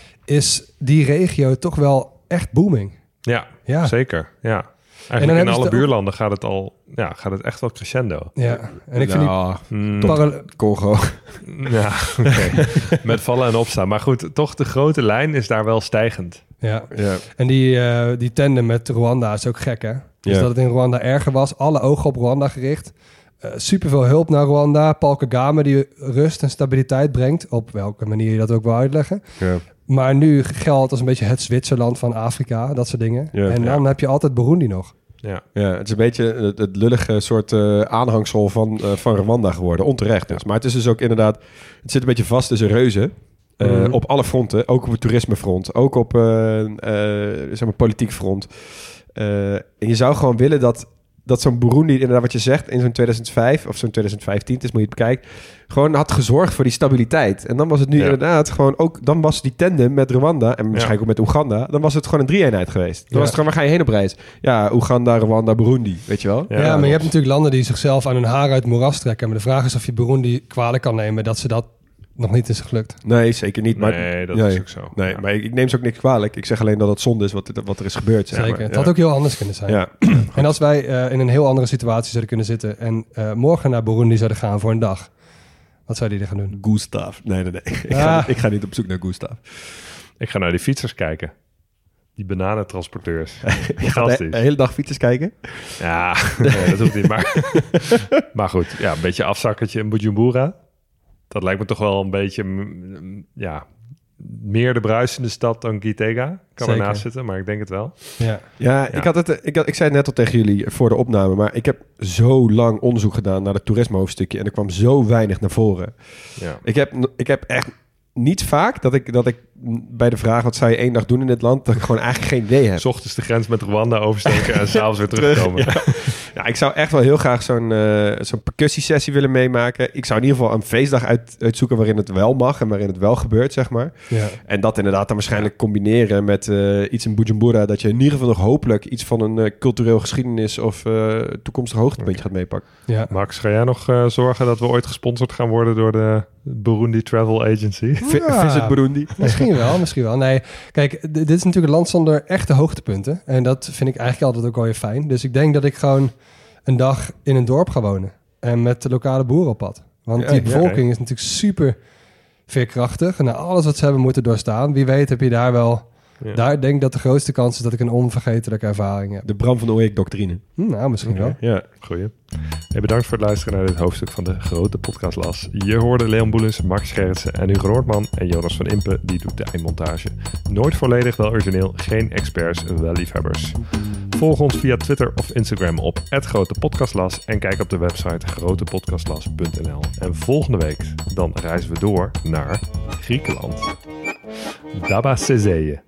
is die regio toch wel echt booming.
Ja,
ja.
zeker, ja. Eigenlijk in alle buurlanden ook... gaat het al, ja, gaat het echt wel crescendo.
Ja, en ik vind
nou,
die
mm, parallel... Congo.
Ja, okay. Met vallen en opstaan. Maar goed, toch de grote lijn is daar wel stijgend.
Ja,
ja.
En die, uh, die tandem met Rwanda is ook gek, hè? Dus
ja.
dat het in Rwanda erger was, alle ogen op Rwanda gericht. Uh, superveel hulp naar Rwanda. Paul Kagame die rust en stabiliteit brengt, op welke manier je dat ook wil uitleggen.
Ja.
Maar nu geldt als een beetje het Zwitserland van Afrika, dat soort dingen. Ja, en dan ja. heb je altijd Burundi nog.
Ja.
ja, het is een beetje het, het lullige soort uh, aanhangsel van, uh, van Rwanda geworden. Onterecht dus. Maar het is dus ook inderdaad... Het zit een beetje vast tussen reuzen. Uh, mm-hmm. Op alle fronten. Ook op het toerismefront. Ook op uh, uh, zeg maar politiek front. Uh, en je zou gewoon willen dat... dat zo'n Burundi, inderdaad wat je zegt, in zo'n tweeduizend vijf of zo'n tweeduizend vijftien, dus moet je het bekijken, gewoon had gezorgd voor die stabiliteit. En dan was het nu ja. inderdaad gewoon ook, dan was die tandem met Rwanda en waarschijnlijk ja. ook met Oeganda, dan was het gewoon een drie-eenheid geweest. Dan ja. was het gewoon, waar ga je heen op reis? Ja, Oeganda, Rwanda, Burundi, weet je wel?
Ja, ja maar je hebt natuurlijk landen die zichzelf aan hun haar uit het moeras trekken. Maar de vraag is of je Burundi kwalijk kan nemen dat ze dat nog niet is gelukt.
Nee, zeker niet. Maar,
nee, dat
nee,
is ook zo.
Nee,
ja.
maar ik, ik neem ze ook niks kwalijk. Ik zeg alleen dat het zonde is wat, wat er is gebeurd. Zeg
zeker.
maar.
Het
ja.
had ook heel anders kunnen zijn.
Ja.
En als wij uh, in een heel andere situatie zouden kunnen zitten en uh, morgen naar Burundi zouden gaan voor een dag, wat zou die er gaan doen?
Gustav. Nee, nee, nee. Ik,
ah.
ga, ik ga niet op zoek naar Gustav.
Ik ga naar die fietsers kijken. Die bananentransporteurs.
Je gaat de, de hele dag fietsers kijken?
Ja, nee, dat hoeft niet. Maar, maar goed, ja, een beetje afzakkertje in Bujumbura. Dat lijkt me toch wel een beetje, ja, meer de bruisende stad dan Gitega. Kan
Zeker.
ernaast zitten, maar ik denk het wel.
Ja.
Ja, Ik, had het, ik, had, ik zei het net al tegen jullie voor de opname, maar ik heb zo lang onderzoek gedaan naar het toerisme-hoofdstukje en er kwam zo weinig naar voren.
Ja.
Ik heb, ik heb echt niet vaak dat ik, dat ik bij de vraag wat zou je één dag doen in dit land, dat ik gewoon eigenlijk geen idee heb.
's Ochtends de grens met Rwanda oversteken en s'avonds weer terugkomen.
Ja. Ja, ik zou echt wel heel graag zo'n, uh, zo'n percussiesessie willen meemaken. Ik zou in ieder geval een feestdag uit, uitzoeken waarin het wel mag en waarin het wel gebeurt, zeg maar.
Ja.
En dat inderdaad dan waarschijnlijk combineren met uh, iets in Bujumbura, dat je in ieder geval nog hopelijk iets van een uh, cultureel geschiedenis of uh, toekomstig hoogtepuntje gaat meepakken.
Ja.
Max, ga jij nog uh, zorgen dat we ooit gesponsord gaan worden door de Burundi Travel Agency?
V-
Ja.
Visit Burundi.
Misschien wel, misschien wel. Nee, kijk, d- dit is natuurlijk een land zonder echte hoogtepunten. En dat vind ik eigenlijk altijd ook wel weer fijn. Dus ik denk dat ik gewoon een dag in een dorp ga wonen. En met de lokale boeren op pad. Want
Ja,
die
ja,
bevolking is natuurlijk super veerkrachtig. En na alles wat ze hebben moeten doorstaan, wie weet heb je daar wel...
Ja.
Daar denk ik dat de grootste kans is dat ik een onvergetelijke ervaring heb.
De Bram van Ooyek-doctrine.
Hm, nou, misschien
Oké.
wel.
Ja.
Goeie. Hey, bedankt voor het luisteren naar dit hoofdstuk van de Grote Podcastlas. Je hoorde Leon Boelens, Max Gerritsen en Hugo Noordman en Jonas van Impe, die doet de eindmontage. Nooit volledig, wel origineel, geen experts, wel liefhebbers. Volg ons via Twitter of Instagram op at Grote Podcastlas en kijk op de website grotepodcastlas punt n l. En volgende week dan reizen we door naar Griekenland. Daba Sezeye.